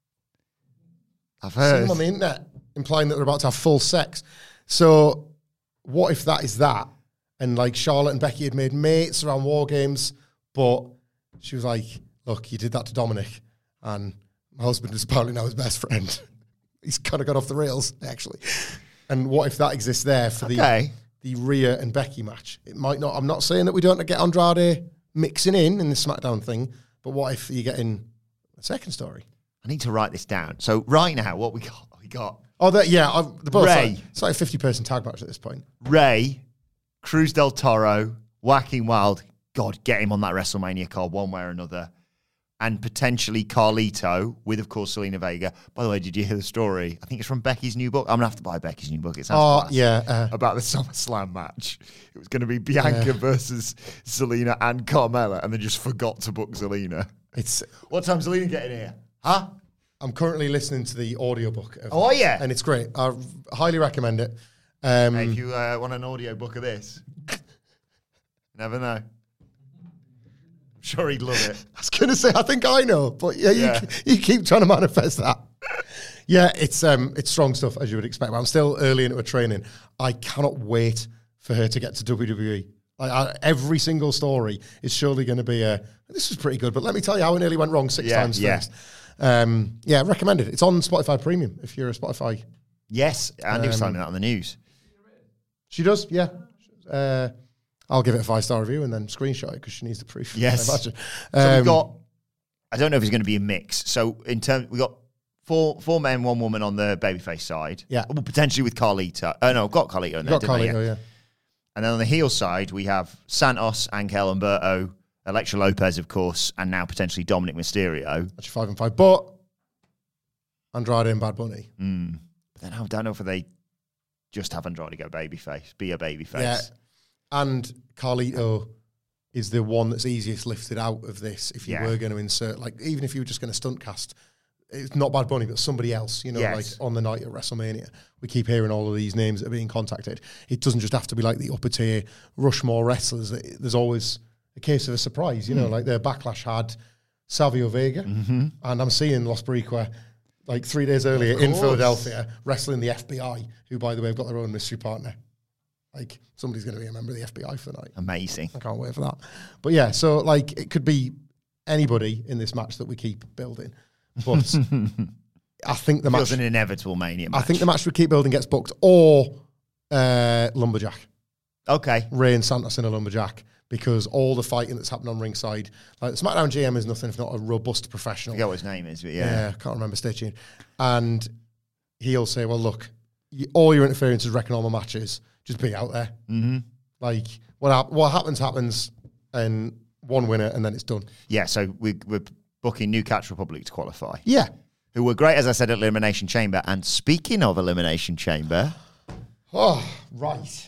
I've Seen heard. them on the internet implying that they're about to have full sex. So what if that is that? And like Charlotte and Becky had made mates around War Games, but she was like, look, you did that to Dominic, and my husband is apparently now his best friend. He's kind of got off the rails, actually. And what if that exists there for Okay. the, the Rhea and Becky match? It might not. I'm not saying that we don't get Andrade mixing in in the SmackDown thing, but what if you're getting a second story? I need to write this down. So right now, what we got? We got Oh, that, yeah, I've, the both Ray. Like, it's like a fifty-person tag match at this point. Ray, Cruz del Toro, Whacking Wild. God, get him on that WrestleMania card one way or another. And potentially Carlito with, of course, Selena Vega. By the way, did you hear the story? I think it's from Becky's new book. I'm going to have to buy Becky's new book. It sounds Oh, class. yeah. Uh, About the SummerSlam match. It was going to be Bianca Yeah. versus Selena and Carmella, and they just forgot to book Selena. it's. What time's Selena getting here? Huh? I'm currently listening to the audiobook. Of Oh, it, yeah? and it's great. I highly recommend it. Um, Hey, if you uh, want an audio book of this, never know. I'm sure he'd love it. I was going to say, I think I know, but yeah, Yeah. You, you keep trying to manifest that. Yeah, it's um, it's strong stuff, as you would expect. But I'm still early into a training. I cannot wait for her to get to W W E. Like, I, every single story is surely going to be a, this was pretty good, but let me tell you how it nearly went wrong six Yeah, times yeah. first. Um, yeah, recommended. It's on Spotify Premium if you're a Spotify. Yes, Andy was Um, telling me that on the news. She does, yeah. Uh, I'll give it a five-star review and then screenshot it because she needs the proof. Yes. I imagine. So Um, we've got, I don't know if it's going to be a mix. So in terms, we got four four men, one woman on the babyface side. Yeah. Well, potentially with Carlito. Oh, no, I've got Carlito in there, got didn't I? Carlito, Yeah. yeah. And then on the heel side, we have Santos, Angel Humberto, Elektra Lopez, of course, and now potentially Dominic Mysterio. Actually, five and five. But Andrade and Bad Bunny. Mm. But then I don't know if they just have Andrade go babyface, be a babyface. Yeah. And Carlito is the one that's easiest lifted out of this if you Yeah. were going to insert, like, even if you were just going to stunt cast, it's not Bad Bunny, but somebody else, you know, Yes. like on the night at WrestleMania. We keep hearing all of these names that are being contacted. It doesn't just have to be like the upper tier Rushmore wrestlers. There's always a case of a surprise, you know, like their Backlash had Savio Vega, Mm-hmm. and I'm seeing Los Boricua like three days earlier in course. Philadelphia wrestling the F B I, who, by the way, have got their own mystery partner. Like, somebody's going to be a member of the F B I for the night. Amazing. I can't wait for that. But yeah, so like it could be anybody in this match that we keep building. But I think the Feels match an inevitable Mania match. I think the match we keep building gets booked, or uh, Lumberjack. Okay. Ray and Santos in a Lumberjack, because all the fighting that's happened on ringside, like the SmackDown G M is nothing if not a robust I professional. forget what his name is, but Yeah, yeah. I can't remember stitching. And he'll say, well, look, you, all your interference is wrecking all my matches. Just be out there. Mm-hmm. Like, what, hap- what happens, happens, and one winner, and then it's done. Yeah, so we, we're booking New Catch Republic to qualify, Yeah. who were great, as I said, at Elimination Chamber. And speaking of Elimination Chamber, Oh, right.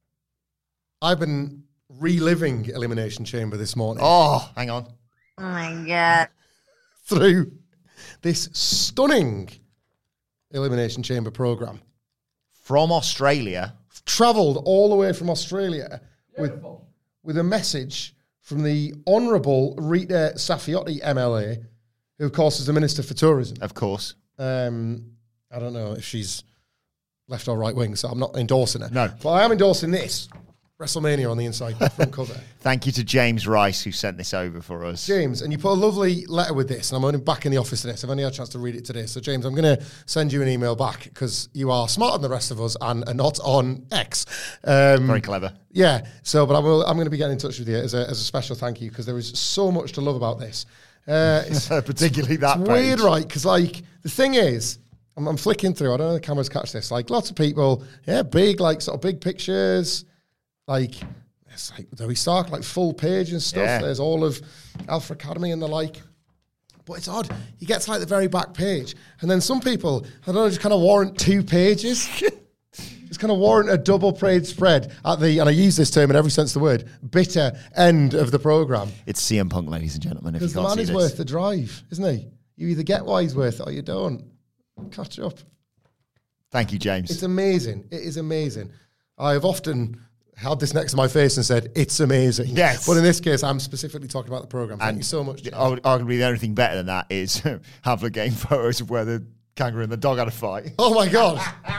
I've been reliving Elimination Chamber this morning oh, hang on. Oh my God. through this stunning Elimination Chamber program. From Australia, Travelled all the way from Australia with, with a message from the Honourable Rita Safiotti M L A, who, of course, is the Minister for Tourism. of course. Um, I don't know if she's left or right wing, so I'm not endorsing her. No. But I am endorsing this. WrestleMania on the inside front cover. Thank you to James Rice, who sent this over for us. James, and you put a lovely letter with this, and I'm only back in the office today, so I've only had a chance to read it today. So, James, I'm going to send you an email back because you are smarter than the rest of us and are not on X. Um, Very clever. Yeah, so, but I will, I'm going to be getting in touch with you as a, as a special thank you because there is so much to love about this. Uh, it's, Particularly that it's page. weird, right? Because, like, the thing is, I'm, I'm flicking through, I don't know if the cameras catch this, like, lots of people, yeah, big, like, sort of big pictures, like, it's like Zoe Stark, like, full page and stuff. Yeah. There's all of Alpha Academy and the like. But it's odd. You get to, like, the very back page, and then some people, I don't know, just kind of warrant two pages. Just kind of warrant a double page spread at the, and I use this term in every sense of the word, bitter end of the programme. It's C M Punk, ladies and gentlemen, if you Because the can't man see is this. worth the drive, isn't he? You either get why he's worth it or you don't. Catch up. Thank you, James. It's amazing. It is amazing. I have often held this next to my face and said, it's amazing. Yes. But in this case, I'm specifically talking about the programme. Thank And you so much, James. Ar- Arguably, the only thing better than that is Havla game photos of where the kangaroo and the dog had a fight. Oh, my God.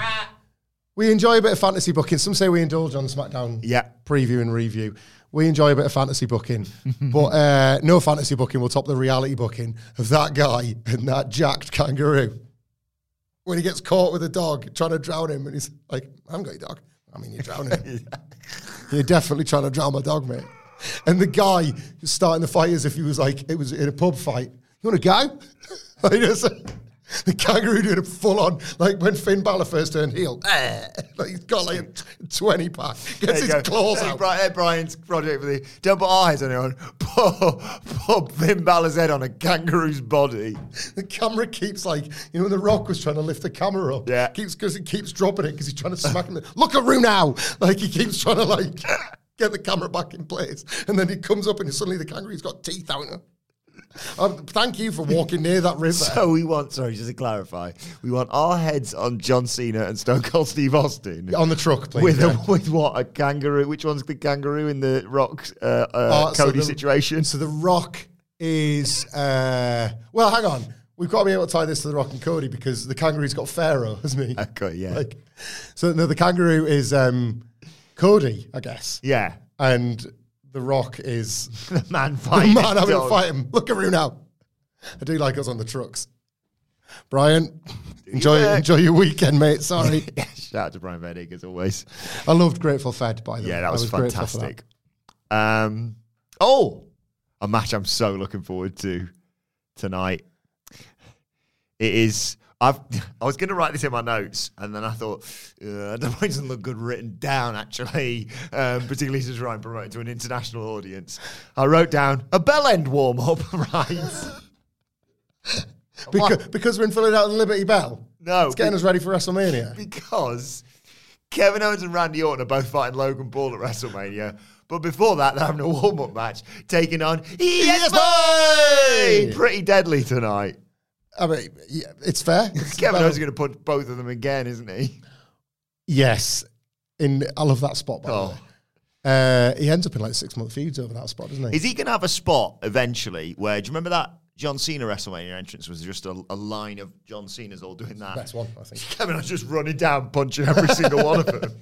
We enjoy a bit of fantasy booking. Some say we indulge on SmackDown Yeah. preview and review. We enjoy a bit of fantasy booking. But uh, no fantasy booking will top the reality booking of that guy and that jacked kangaroo. When he gets caught with a dog trying to drown him and he's like, I haven't got your dog. I mean, you're drowning him. You're definitely trying to drown my dog, mate. And the guy was starting the fight as if he was like, it was in a pub fight. You want to go? Like, just, the kangaroo doing a full on, like when Finn Balor first turned heel. Like he's got like a twenty pack, gets his go. claws Hey, out. Brian, hey, Brian's project for the don't put eyes on anyone. Put, put Finn Balor's head on a kangaroo's body. The camera keeps like, you know, when The Rock was trying to lift the camera up. Yeah. Keeps because he keeps dropping it because he's trying to smack him. Look at Rue now. Like he keeps trying to like get the camera back in place. And then he comes up and suddenly the kangaroo's got teeth out. Um, thank you for walking near that river. So we want, sorry, just to clarify, we want our heads on John Cena and Stone Cold Steve Austin. On the truck, please. With, yeah. a, with what? A kangaroo? Which one's the kangaroo in the Rock uh, uh, Uh, so Cody the- situation? So The Rock is, uh, well, hang on. We've got to be able to tie this to The Rock and Cody because the kangaroo's got Pharaoh, hasn't he? Okay, yeah. Like, so no, the kangaroo is um, Cody, I guess. Yeah. And The Rock is The man the fighting. man having dog. to fight him. Look at Rue now. I do like us on the trucks. Brian, enjoy Yeah. enjoy your weekend, mate. Sorry. Yeah, shout out to Brian Vendick as always. I loved Grateful Fed, by the way. Yeah, that I was, grateful for fantastic. Um, oh, a match I'm so looking forward to tonight. It is. I've. I was going to write this in my notes, and then I thought uh, I don't know, it doesn't look good written down. Actually, um, particularly to try and promote it to an international audience, I wrote down a bell end warm up. Right. that. Because, because we're in Philadelphia and Liberty Bell. No, It's getting be- us ready for WrestleMania. because Kevin Owens and Randy Orton are both fighting Logan Paul at WrestleMania. But before that, they're having a warm-up match, taking on Yes Boy! Pretty deadly tonight. I mean, yeah, it's fair. It's Kevin about- Owens is going to put both of them again, isn't he? Yes. In, I love that spot, by Oh. the way. Uh, he ends up in like six-month feuds over that spot, doesn't he? Is he going to have a spot eventually where, do you remember that John Cena WrestleMania entrance was just a, a line of John Cena's all doing that? Best one, I think. Kevin Owens just running down, punching every single one of them.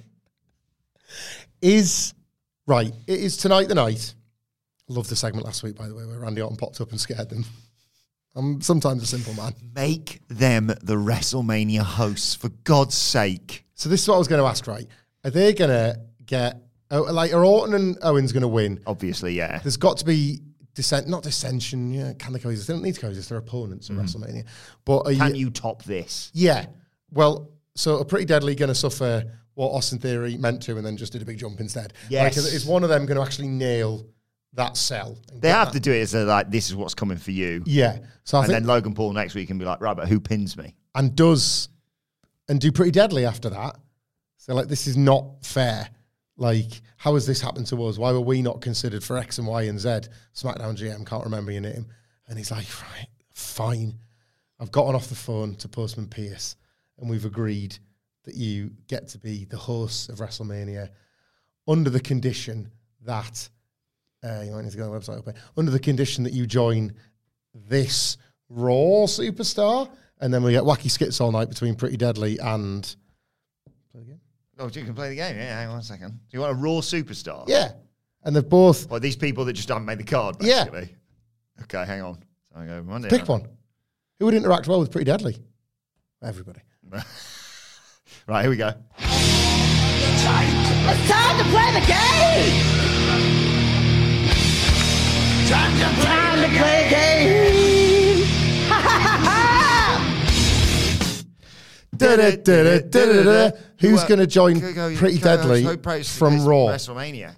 Is, right, it is tonight the night. Love the segment last week, by the way, where Randy Orton popped up and scared them. I'm sometimes a simple man. Make them the WrestleMania hosts, for God's sake. So this is what I was going to ask, right? Are they going to get, oh, like, are Orton and Owens going to win? Obviously, yeah. There's got to be dissent, not dissension. Yeah, can they coexist? They don't need to coexist. They're opponents at WrestleMania. But are Can you, you top this? yeah. Well, so a Pretty Deadly going to suffer what Austin Theory meant to, and then just did a big jump instead. Yes. Like, is one of them going to actually nail that cell? and They get have that- to do it as a, like, this is what's coming for you. Yeah. So I And think, then Logan Paul next week can be like, right, but who pins me? and does, and do Pretty Deadly after that. So like, this is not fair. Like, how has this happened to us? Why were we not considered for X and Y and Z? SmackDown G M, can't remember your name. And he's like, right, fine. I've gotten off the phone to Postman Pierce, and we've agreed that you get to be the host of WrestleMania under the condition that, uh, you might need to go on the website, okay, under the condition that you join this Raw superstar, and then we get wacky skits all night between Pretty Deadly and... Play the game? Oh, you can play the game. Yeah, hang on a second. Do you want a Raw superstar? Yeah. And they've both... Or these people that just haven't made the card, Yeah. basically? Okay, hang on. So I go Monday. Pick one. Who would interact well with Pretty Deadly? Everybody. Right, here we go. It's time to play the game! Time to play, time to play the game! Ha ha ha ha! Da-da-da-da-da-da. Who's Well, going to join go- go- Pretty go- Deadly go- go- from go- Raw? WrestleMania.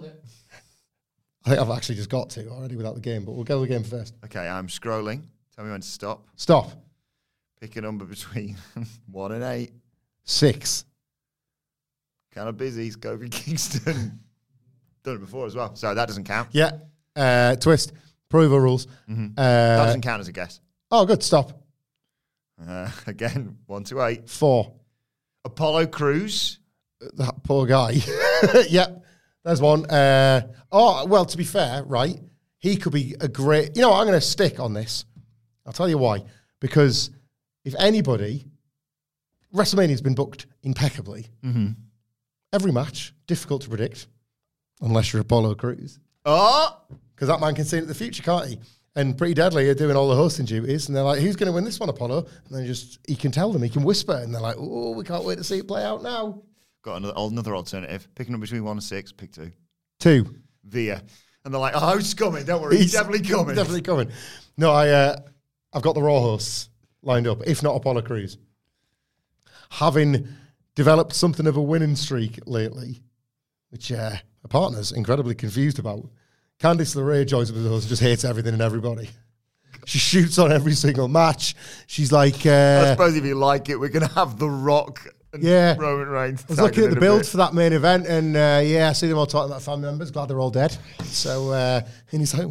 I think I've actually just got to already without the game, but we'll go with the game first. Okay, I'm scrolling. Tell me when to stop. Stop. Pick a number between one and eight. Six. Kind of busy. It's Kofi Kingston. Done it before as well, so that doesn't count. Yeah. Uh, twist. Pro Evo rules. Mm-hmm. Uh, that doesn't count as a guess. Oh, good. Stop. Uh, again, one to eight. Four. Apollo Crews. That poor guy. Yep, there's one. Uh, oh, well, to be fair, right, he could be a great... You know what, I'm going to stick on this. I'll tell you why. Because if anybody... WrestleMania's been booked impeccably. Mm-hmm. Every match, difficult to predict, unless you're Apollo Crews. Oh! Because that man can see into the future, can't he? And Pretty Deadly are doing all the hosting duties, and they're like, who's going to win this one, Apollo? And then just, he can tell them, he can whisper, and they're like, oh, we can't wait to see it play out now. Got another, another alternative. Picking up between one and six, pick two. Two. Via. And they're like, oh, he's coming, don't worry, he's, he's definitely coming. Definitely coming. No, I, uh, I've got the Raw hosts lined up, if not Apollo Crews. Having developed something of a winning streak lately, which uh, a partner's incredibly confused about. Candice LeRae joins up with us and just hates everything and everybody. She shoots on every single match. She's like... Uh, I suppose if you like it, we're going to have The Rock and yeah, Roman Reigns. I was looking at the build for that main event, and uh, yeah, I see them all talking about family members. Glad they're all dead. So, uh, and he's like,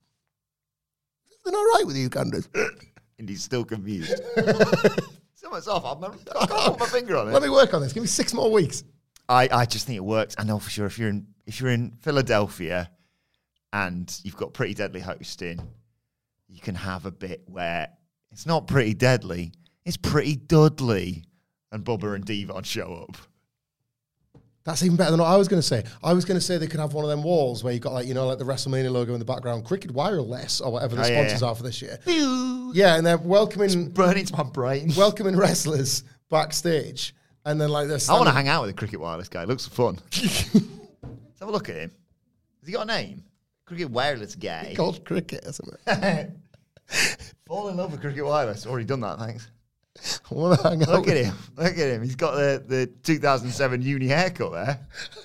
they're all right with you, Candice? And he's still confused. Someone's off. I've never, I can't put my finger on it. Let me work on this. Give me six more weeks. I, I just think it works. I know for sure if you're in if you're in Philadelphia and you've got Pretty Deadly hosting, you can have a bit where it's not Pretty Deadly, it's Pretty Dudley, and Bubba and Devon show up. That's even better than what I was going to say. I was going to say they could have one of them walls where you've got, like, you know, like the WrestleMania logo in the background, Cricket Wireless or whatever the oh, sponsors yeah, yeah. are for this year. Yeah, and they're welcoming... It's burning to my brain. Welcoming wrestlers backstage. And then, like, I want to hang out with the Cricket Wireless guy. It looks fun. Let's have a look at him. Has he got a name? Cricket Wireless guy. He's called Cricket, isn't it? Fall in love with Cricket Wireless. Already done that, thanks. I want to hang out. Look at him. Look at him. He's got the, the two thousand seven uni haircut there.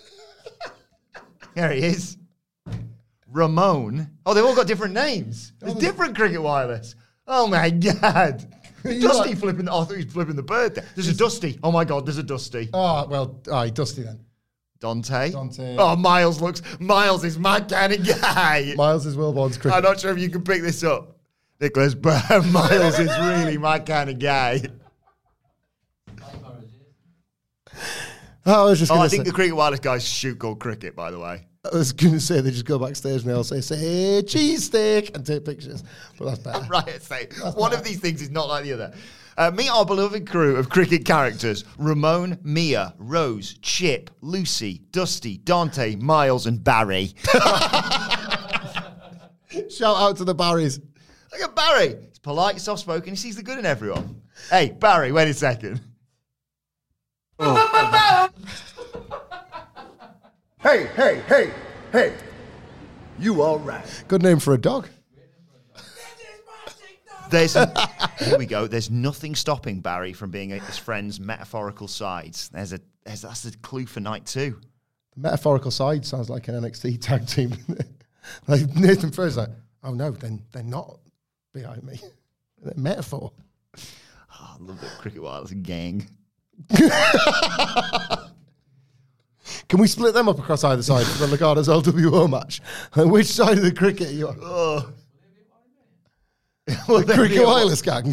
There he is. Ramon. Oh, they've all got different names. There's oh, different Cricket Wireless. Oh, my God. Dusty like, flipping. Oh, I thought he was flipping the bird there. There's a Dusty. Oh, my God, there's a Dusty. Oh, well, all right, Dusty then. Dante. Dante. Oh, Miles looks. Miles is my kind of guy. Miles is Wilborn's Cricket. I'm not sure if you can pick this up. Nicholas, but Miles is really my kind of guy. Oh, I was just oh, I say, think the Cricket Wireless guys shoot called Cricket, by the way. I was going to say they just go backstage and they'll say, say, hey, cheesesteak, and take pictures. But that's better. Right, say, one better. Of these things is not like the other. Uh, meet our beloved crew of cricket characters. Ramon, Mia, Rose, Chip, Lucy, Dusty, Dante, Miles, and Barry. Shout out to the Barrys. Look at Barry. He's polite, soft-spoken. He sees the good in everyone. Hey, Barry, wait a second. Oh. Hey, hey, hey, hey. You all right. Good name for a dog. There's here we go. There's nothing stopping Barry from being a, his friend's metaphorical sides. There's a there's, that's a clue for night two. The metaphorical side sounds like an N X T tag team. Like Nathan Fraser's like, oh no, then they're not behind me. They're metaphor. Oh, I love the Cricket Wireless gang. Can we split them up across either side for the Legado's L W O match? And which side of the cricket are you on? Oh. Well, the Cricket Wireless gang.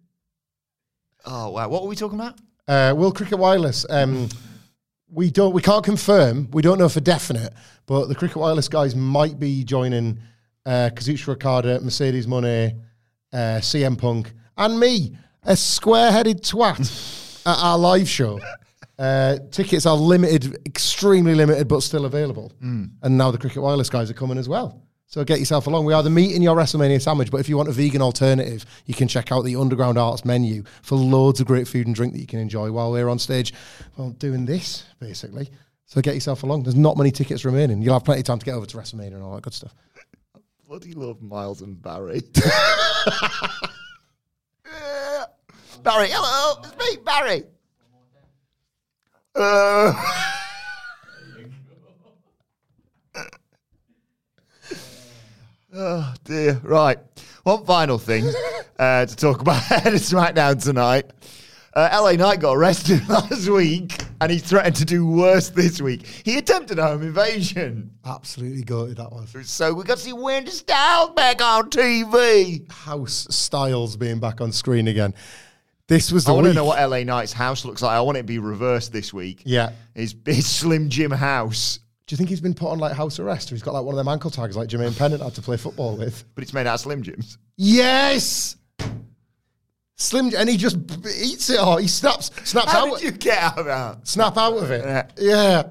Oh wow! What were we talking about? Uh, Will Cricket Wireless. Um, we don't. We can't confirm. We don't know for definite. But the Cricket Wireless guys might be joining uh, Kazuchika Okada, Mercedes Moné, uh, C M Punk, and me, a square-headed twat, at our live show. Uh, tickets are limited, extremely limited, but still available. Mm. And now the Cricket Wireless guys are coming as well. So get yourself along. We are the meat in your WrestleMania sandwich, but if you want a vegan alternative, you can check out the Underground Arts menu for loads of great food and drink that you can enjoy while we're on stage, well, doing this, basically. So get yourself along. There's not many tickets remaining. You'll have plenty of time to get over to WrestleMania and all that good stuff. Bloody love Miles and Barry. Yeah. Barry, hello, it's me, Barry. Uh... Oh, dear. Right. One final thing uh, to talk about ahead of SmackDown tonight. Uh, L A Knight got arrested last week, and he threatened to do worse this week. He attempted a home invasion. Absolutely goated, that was. So we got to see Wendy Styles back on T V. House Styles being back on screen again. This was the I want week. to know what L A Knight's house looks like. I want it to be reversed this week. Yeah. His, his Slim Jim house. Do you think he's been put on like house arrest, or he's got like one of them ankle tags like Jermaine Pennant had to play football with? But it's made out of Slim Jims. Yes! Slim, and he just b- eats it all. He snaps, snaps How out. did you get out of that? Snap out of it. Yeah. Yeah.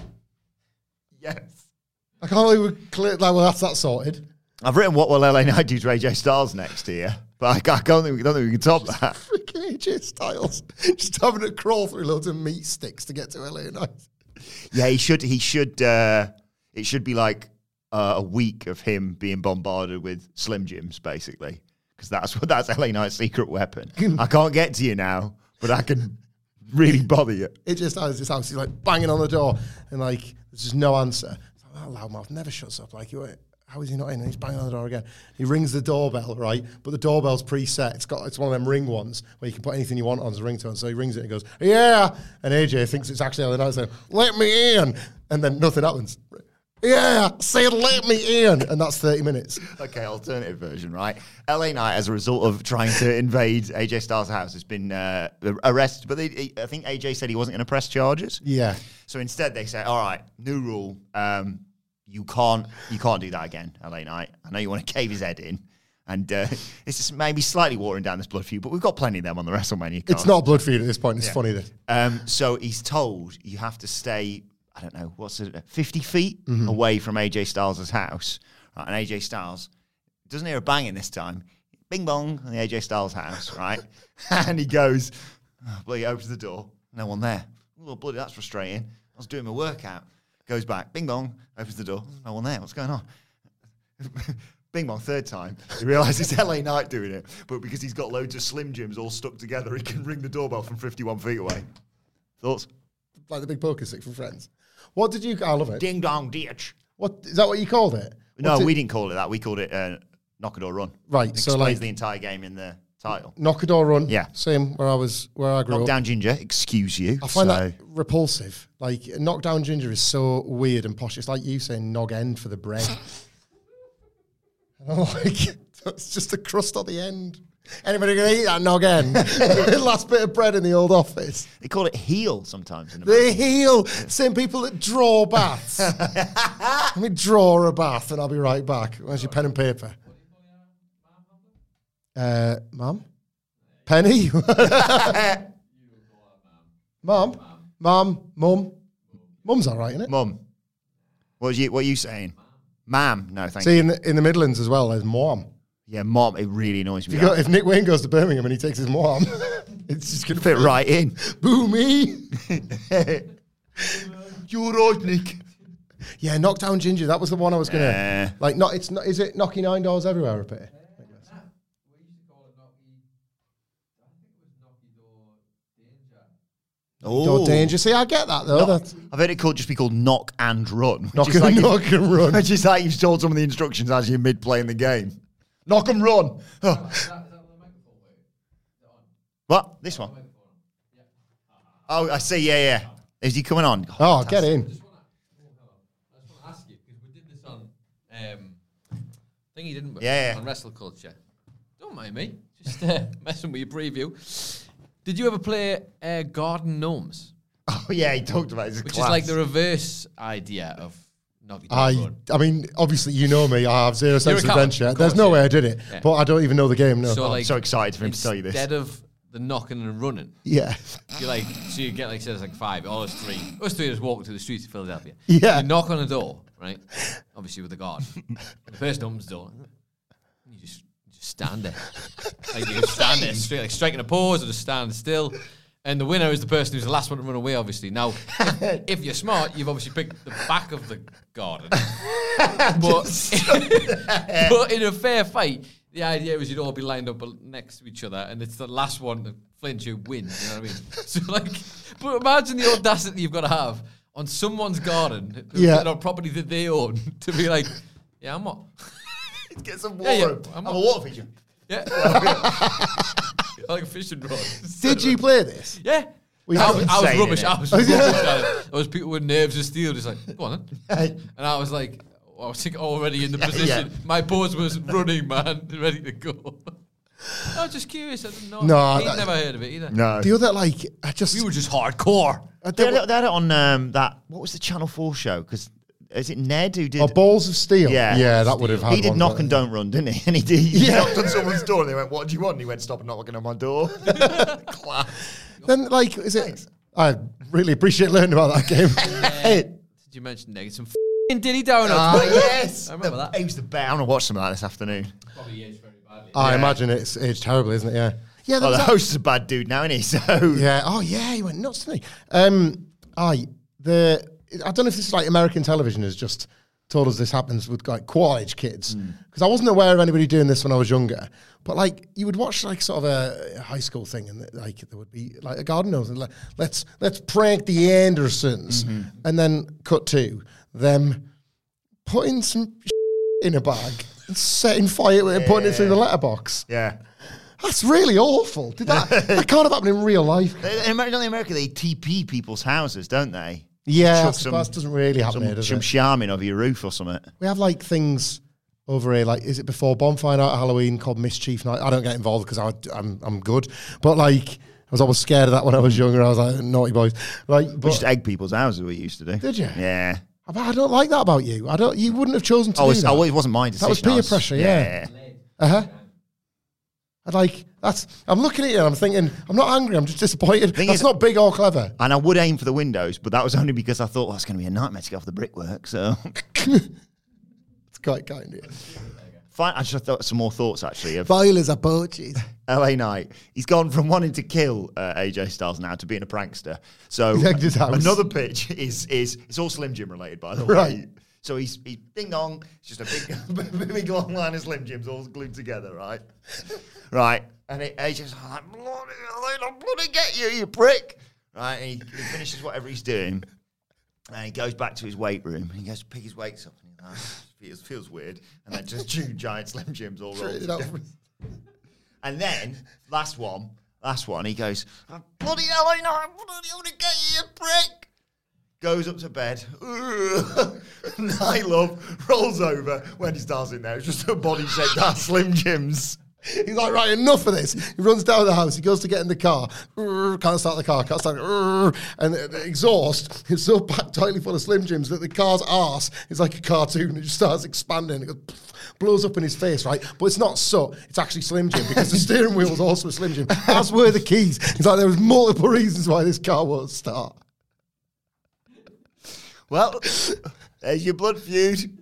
Yes. I can't believe we're clear. Like, well, that's that sorted. I've written what will L A Knight do to A J Styles next year, but I, I don't think we don't think we can top that. Freaking A J Styles just having to crawl through loads of meat sticks to get to L A Knight. Yeah, he should. He should. Uh, it should be like uh, a week of him being bombarded with Slim Jims, basically, because that's what that's L A Knight's secret weapon. I can't get to you now, but I can really bother you. It just has this house. He's like banging on the door, and like there's just no answer. It's like, that loudmouth never shuts up. Like, you, how is he not in? And he's banging on the door again. He rings the doorbell, right? But the doorbell's preset. It's got it's one of them ring ones where you can put anything you want on as a ringtone. So he rings it and he goes, "Yeah," and A J thinks it's actually L A Knight saying, "Let me in," and then nothing happens. Yeah, say "let me in," and that's thirty minutes. Okay, alternative version, right? L A Knight, as a result of trying to invade A J Styles' house, has been uh, arrested. But they, I think A J said he wasn't going to press charges. Yeah. So instead, they say, "All right, new rule. Um, you can't, you can't do that again, L A Knight. I know you want to cave his head in, and uh, it's just maybe slightly watering down this blood feud, but we've got plenty of them on the WrestleMania card. It's not blood feud at this point. It's Yeah. funny that. Um, so he's told you have to stay, I don't know, what's it, fifty feet Mhm. away from A J Styles' house. Right? And A J Styles doesn't hear a banging this time. Bing bong on the A J Styles house, right? And he goes, oh, bloody opens the door. No one there. Oh, bloody, that's frustrating. I was doing my workout. Goes back, bing bong, opens the door. No one there. What's going on? Bing bong, third time. He realizes it's L A Knight doing it. But because he's got loads of Slim Jims all stuck together, he can ring the doorbell from fifty-one feet away. Thoughts? Like the big poker stick from Friends. What did you? I love it. Ding dong ditch. What is that? What you called it? No, What's we it? didn't call it that. We called it uh, knock it or run. Right, It so explains like- the entire game in the title. Knock a door run. Yeah. Same where I was, where I grew up. Knockdown Ginger, excuse you. I find So- that repulsive. Like, knockdown ginger is so weird and posh. It's like you saying nog end for the bread. And I'm like, it's just a crust on the end. Anybody gonna eat that nog end? Last bit of bread in the old office. They call it heel sometimes. In The heel. Same people that draw baths. Let me draw a bath and I'll be right back. Where's your pen and paper? Uh, Mum? Penny? Mum? Mum? Mum? Mum's all right, isn't it? Mum. What are you, what are you saying? Ma'am. No, thank See, you. in the, in the Midlands as well, there's mom. Yeah, mom, it really annoys If, me. you go, that. if Nick Wayne goes to Birmingham and he takes his mom, it's just going to Fit right in. Boo me. You're right, Nick. Yeah, Knockdown Ginger. That was the one I was going to... Uh, like, not, it's not, is it Knocky Nine Doors Everywhere up here? Door Danger. See, I get that, though. Knock- That's I've heard it called just be called knock and run. which knock is and, like you- knock and run. Which is like you've told some of the instructions as you're mid playing the game. Knock and run. Oh. What? This one? Oh, I see. Yeah, yeah. Is he coming on? Oh, get in. Ask you because we did this on um, thingy, didn't we? Yeah, yeah. On Wrestle Culture. Don't mind me, just uh, messing with your preview. Did you ever play uh, Garden Gnomes? Oh, yeah, he talked about it. It's a Which class. is like the reverse idea of Knocky Down I, Run. I mean, obviously, you know me. I have zero sense of a coward, adventure. of There's course, no yeah. way I did it, Yeah. but I don't even know the game. No. So, I'm like, so excited for him to tell you this. Instead of the knocking and running, yeah. you like so you get like say there's like five, all us three, us three just walking through the streets of Philadelphia. Yeah. You knock on a door, right? Obviously with the guard. The person opens the door. You just you just stand there, like you just stand there, straight, like striking a pose or just stand still. And the winner is the person who's the last one to run away, obviously. Now, if, if you're smart, you've obviously picked the back of the garden. but, but in a fair fight, the idea was you'd all be lined up next to each other, and it's the last one to flinch who wins. You know what I mean? So, like, but imagine the audacity you've got to have on someone's garden, Yeah. on property that they own, to be like, yeah, I'm what? Get some Yeah, water. yeah, I'm I'm a not- water feature. Yeah. Like a fishing rod. Did you play this? Yeah. We I have was, I was insane, rubbish. innit? I was rubbish at it. There was people with nerves of steel just like, go on then. And I was like, I was like already in the position. Yeah. My pose was running, man, ready to go. I was just curious. I didn't know. No, He'd that- never heard of it either. No. The other, like, I just... We were just hardcore. They had, it, they had it on um, that, what was the Channel four show? Because is it Ned who did... Oh, Balls of Steel? Yeah. Yeah, that would have had He did one, Knock but- and Don't Run, didn't he? And he, did, he Yeah. knocked on someone's door and they went, what do you want? And he went, stop and not knocking on my door. Class. Then, like, is it... I really appreciate learning about that game. Hey, Did you mention Neg? Some f***ing Diddy Donuts. Ah, yes. I remember that. It was the best. I'm going to watch some of that this afternoon. Probably aged very badly. I Yeah. imagine it's aged terribly, isn't it? Yeah. Yeah, there Well, was the that- host is a bad dude now, isn't he? So Yeah. Oh, yeah. He went nuts, didn't he? Um, I the I don't know if this is like American television has just told us this happens with like quad age kids because I wasn't aware of anybody doing this when I was younger. But like you would watch like sort of a high school thing and like there would be like a garden hose and like, let's let's prank the Andersons and then cut to them putting some in a bag and setting fire to it and putting it through the letterbox. yeah. That's really awful. Did that? That can't have happened in real life. In America, in America, they T P people's houses, don't they? Yeah, I Chuck suppose it doesn't really happen some, here, does some it? charming over your roof or something. We have like things over here, like is it before Bonfire Night at Halloween called Mischief Night? I don't get involved because I'm I'm good, but like I was always scared of that when I was younger. I was like naughty boys, like We but just egg people's houses we used to do. Did you? Yeah. but I don't like that about you. I don't. You wouldn't have chosen to I do was, that. I, it wasn't my decision. That was peer I was- pressure, yeah. Uh huh. I'd like that's. I'm looking at you and I'm thinking I'm not angry. I'm just disappointed. Thing That's is- not big or clever. And I would aim for the windows, but that was only because I thought, well, it's going to be a nightmare to get off the brickwork. So, It's quite kind of you. fine. I just thought some more thoughts actually of Boilers are poaches. L A Knight. He's gone from wanting to kill uh, A J Styles now to being a prankster. So He's egged his house. another pitch is is it's all Slim Jim related, by the way. Right. So he's, he's ding dong. It's just a big big long line of Slim Jims all glued together, right? Right. And it, A J's like, bloody, I'll bloody get you, you prick. Right. And he, he finishes whatever he's doing, and he goes back to his weight room. And he goes to pick his weights up, and he's like, feels feels weird. And then just two giant Slim Jims all rolled Straight up. together. And then, last one, last one, he goes, oh, bloody hell, I know, I'm bloody going to get you, you prick. Goes up to bed. Night Love rolls over when he starts in there. It's just a body shaped ass Slim Jims. He's like, right, enough of this. He runs down the house. He goes to get in the car. Urgh, can't start the car. Can't start it. Urgh, and the, the exhaust is so packed tightly full of Slim Jims that the car's arse is like a cartoon. It just starts expanding. It goes, pff, blows up in his face, right? But it's not so. It's actually Slim Jim because the steering wheel is also a Slim Jim. As were the keys. It's like there was multiple reasons why this car won't start. Well, there's your blood feud.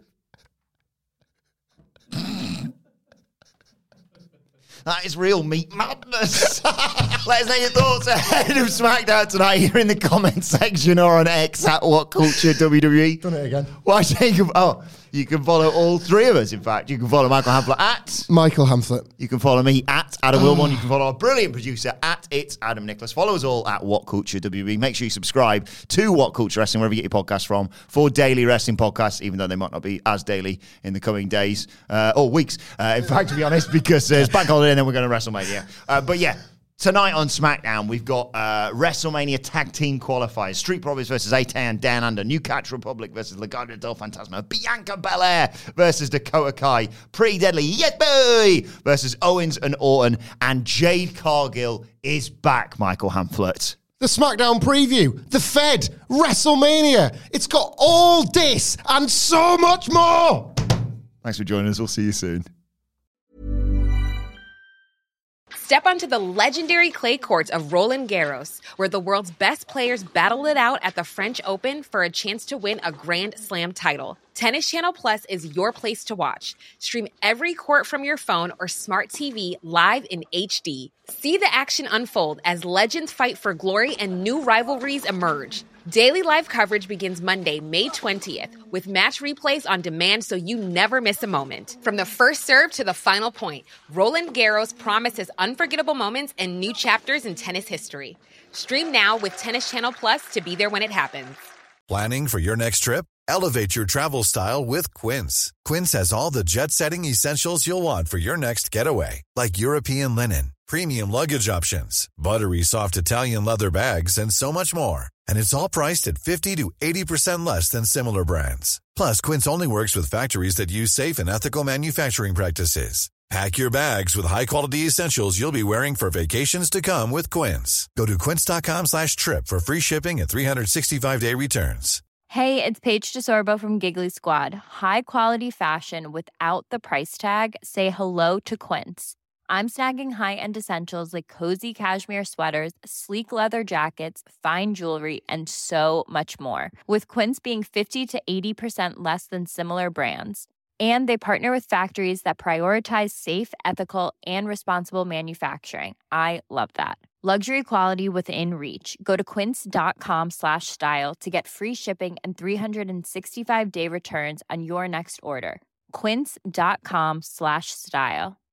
That is real meat madness. Let us know your thoughts ahead of SmackDown tonight here in the comment section or on X at What Culture W W E. Done it again. Why say you can, oh, you can follow all three of us, in fact. You can follow Michael Hamflet at... Michael Hamflet. You can follow me at Adam Wilmon. You can follow our brilliant producer at It's Adam Nicholas. Follow us all at What Culture W W E. Make sure you subscribe to What Culture Wrestling, wherever you get your podcasts from, for daily wrestling podcasts, even though they might not be as daily in the coming days uh, or weeks. Uh, in fact, to be honest, because uh, it's bank holiday and then we're going to WrestleMania. Uh, but yeah. Tonight on SmackDown, we've got uh, WrestleMania Tag Team Qualifiers. Street Profits versus A-Tay and Dan Under. New Catch Republic versus Legado del Fantasma. Bianca Belair versus Dakota Kai. Pretty Deadly Yes Boy versus Owens and Orton. And Jade Cargill is back, Michael Hamflet. The SmackDown preview, the Fed, WrestleMania. It's got all this and so much more. Thanks for joining us. We'll see you soon. Step onto the legendary clay courts of Roland Garros, where the world's best players battle it out at the French Open for a chance to win a Grand Slam title. Tennis Channel Plus is your place to watch. Stream every court from your phone or smart T V live in H D. See the action unfold as legends fight for glory and new rivalries emerge. Daily live coverage begins Monday, May twentieth, with match replays on demand so you never miss a moment. From the first serve to the final point, Roland Garros promises unforgettable moments and new chapters in tennis history. Stream now with Tennis Channel Plus to be there when it happens. Planning for your next trip? Elevate your travel style with Quince. Quince has all the jet-setting essentials you'll want for your next getaway, like European linen, premium luggage options, buttery soft Italian leather bags, and so much more. And it's all priced at fifty to eighty percent less than similar brands. Plus, Quince only works with factories that use safe and ethical manufacturing practices. Pack your bags with high-quality essentials you'll be wearing for vacations to come with Quince. Go to quince.com slash trip for free shipping and three sixty-five day returns. Hey, it's Paige DeSorbo from Giggly Squad. High quality fashion without the price tag. Say hello to Quince. I'm snagging high-end essentials like cozy cashmere sweaters, sleek leather jackets, fine jewelry, and so much more. With Quince being fifty to eighty percent less than similar brands. And they partner with factories that prioritize safe, ethical, and responsible manufacturing. I love that. Luxury quality within reach. Go to quince.com slash style to get free shipping and three sixty-five day returns on your next order. Quince.com slash style.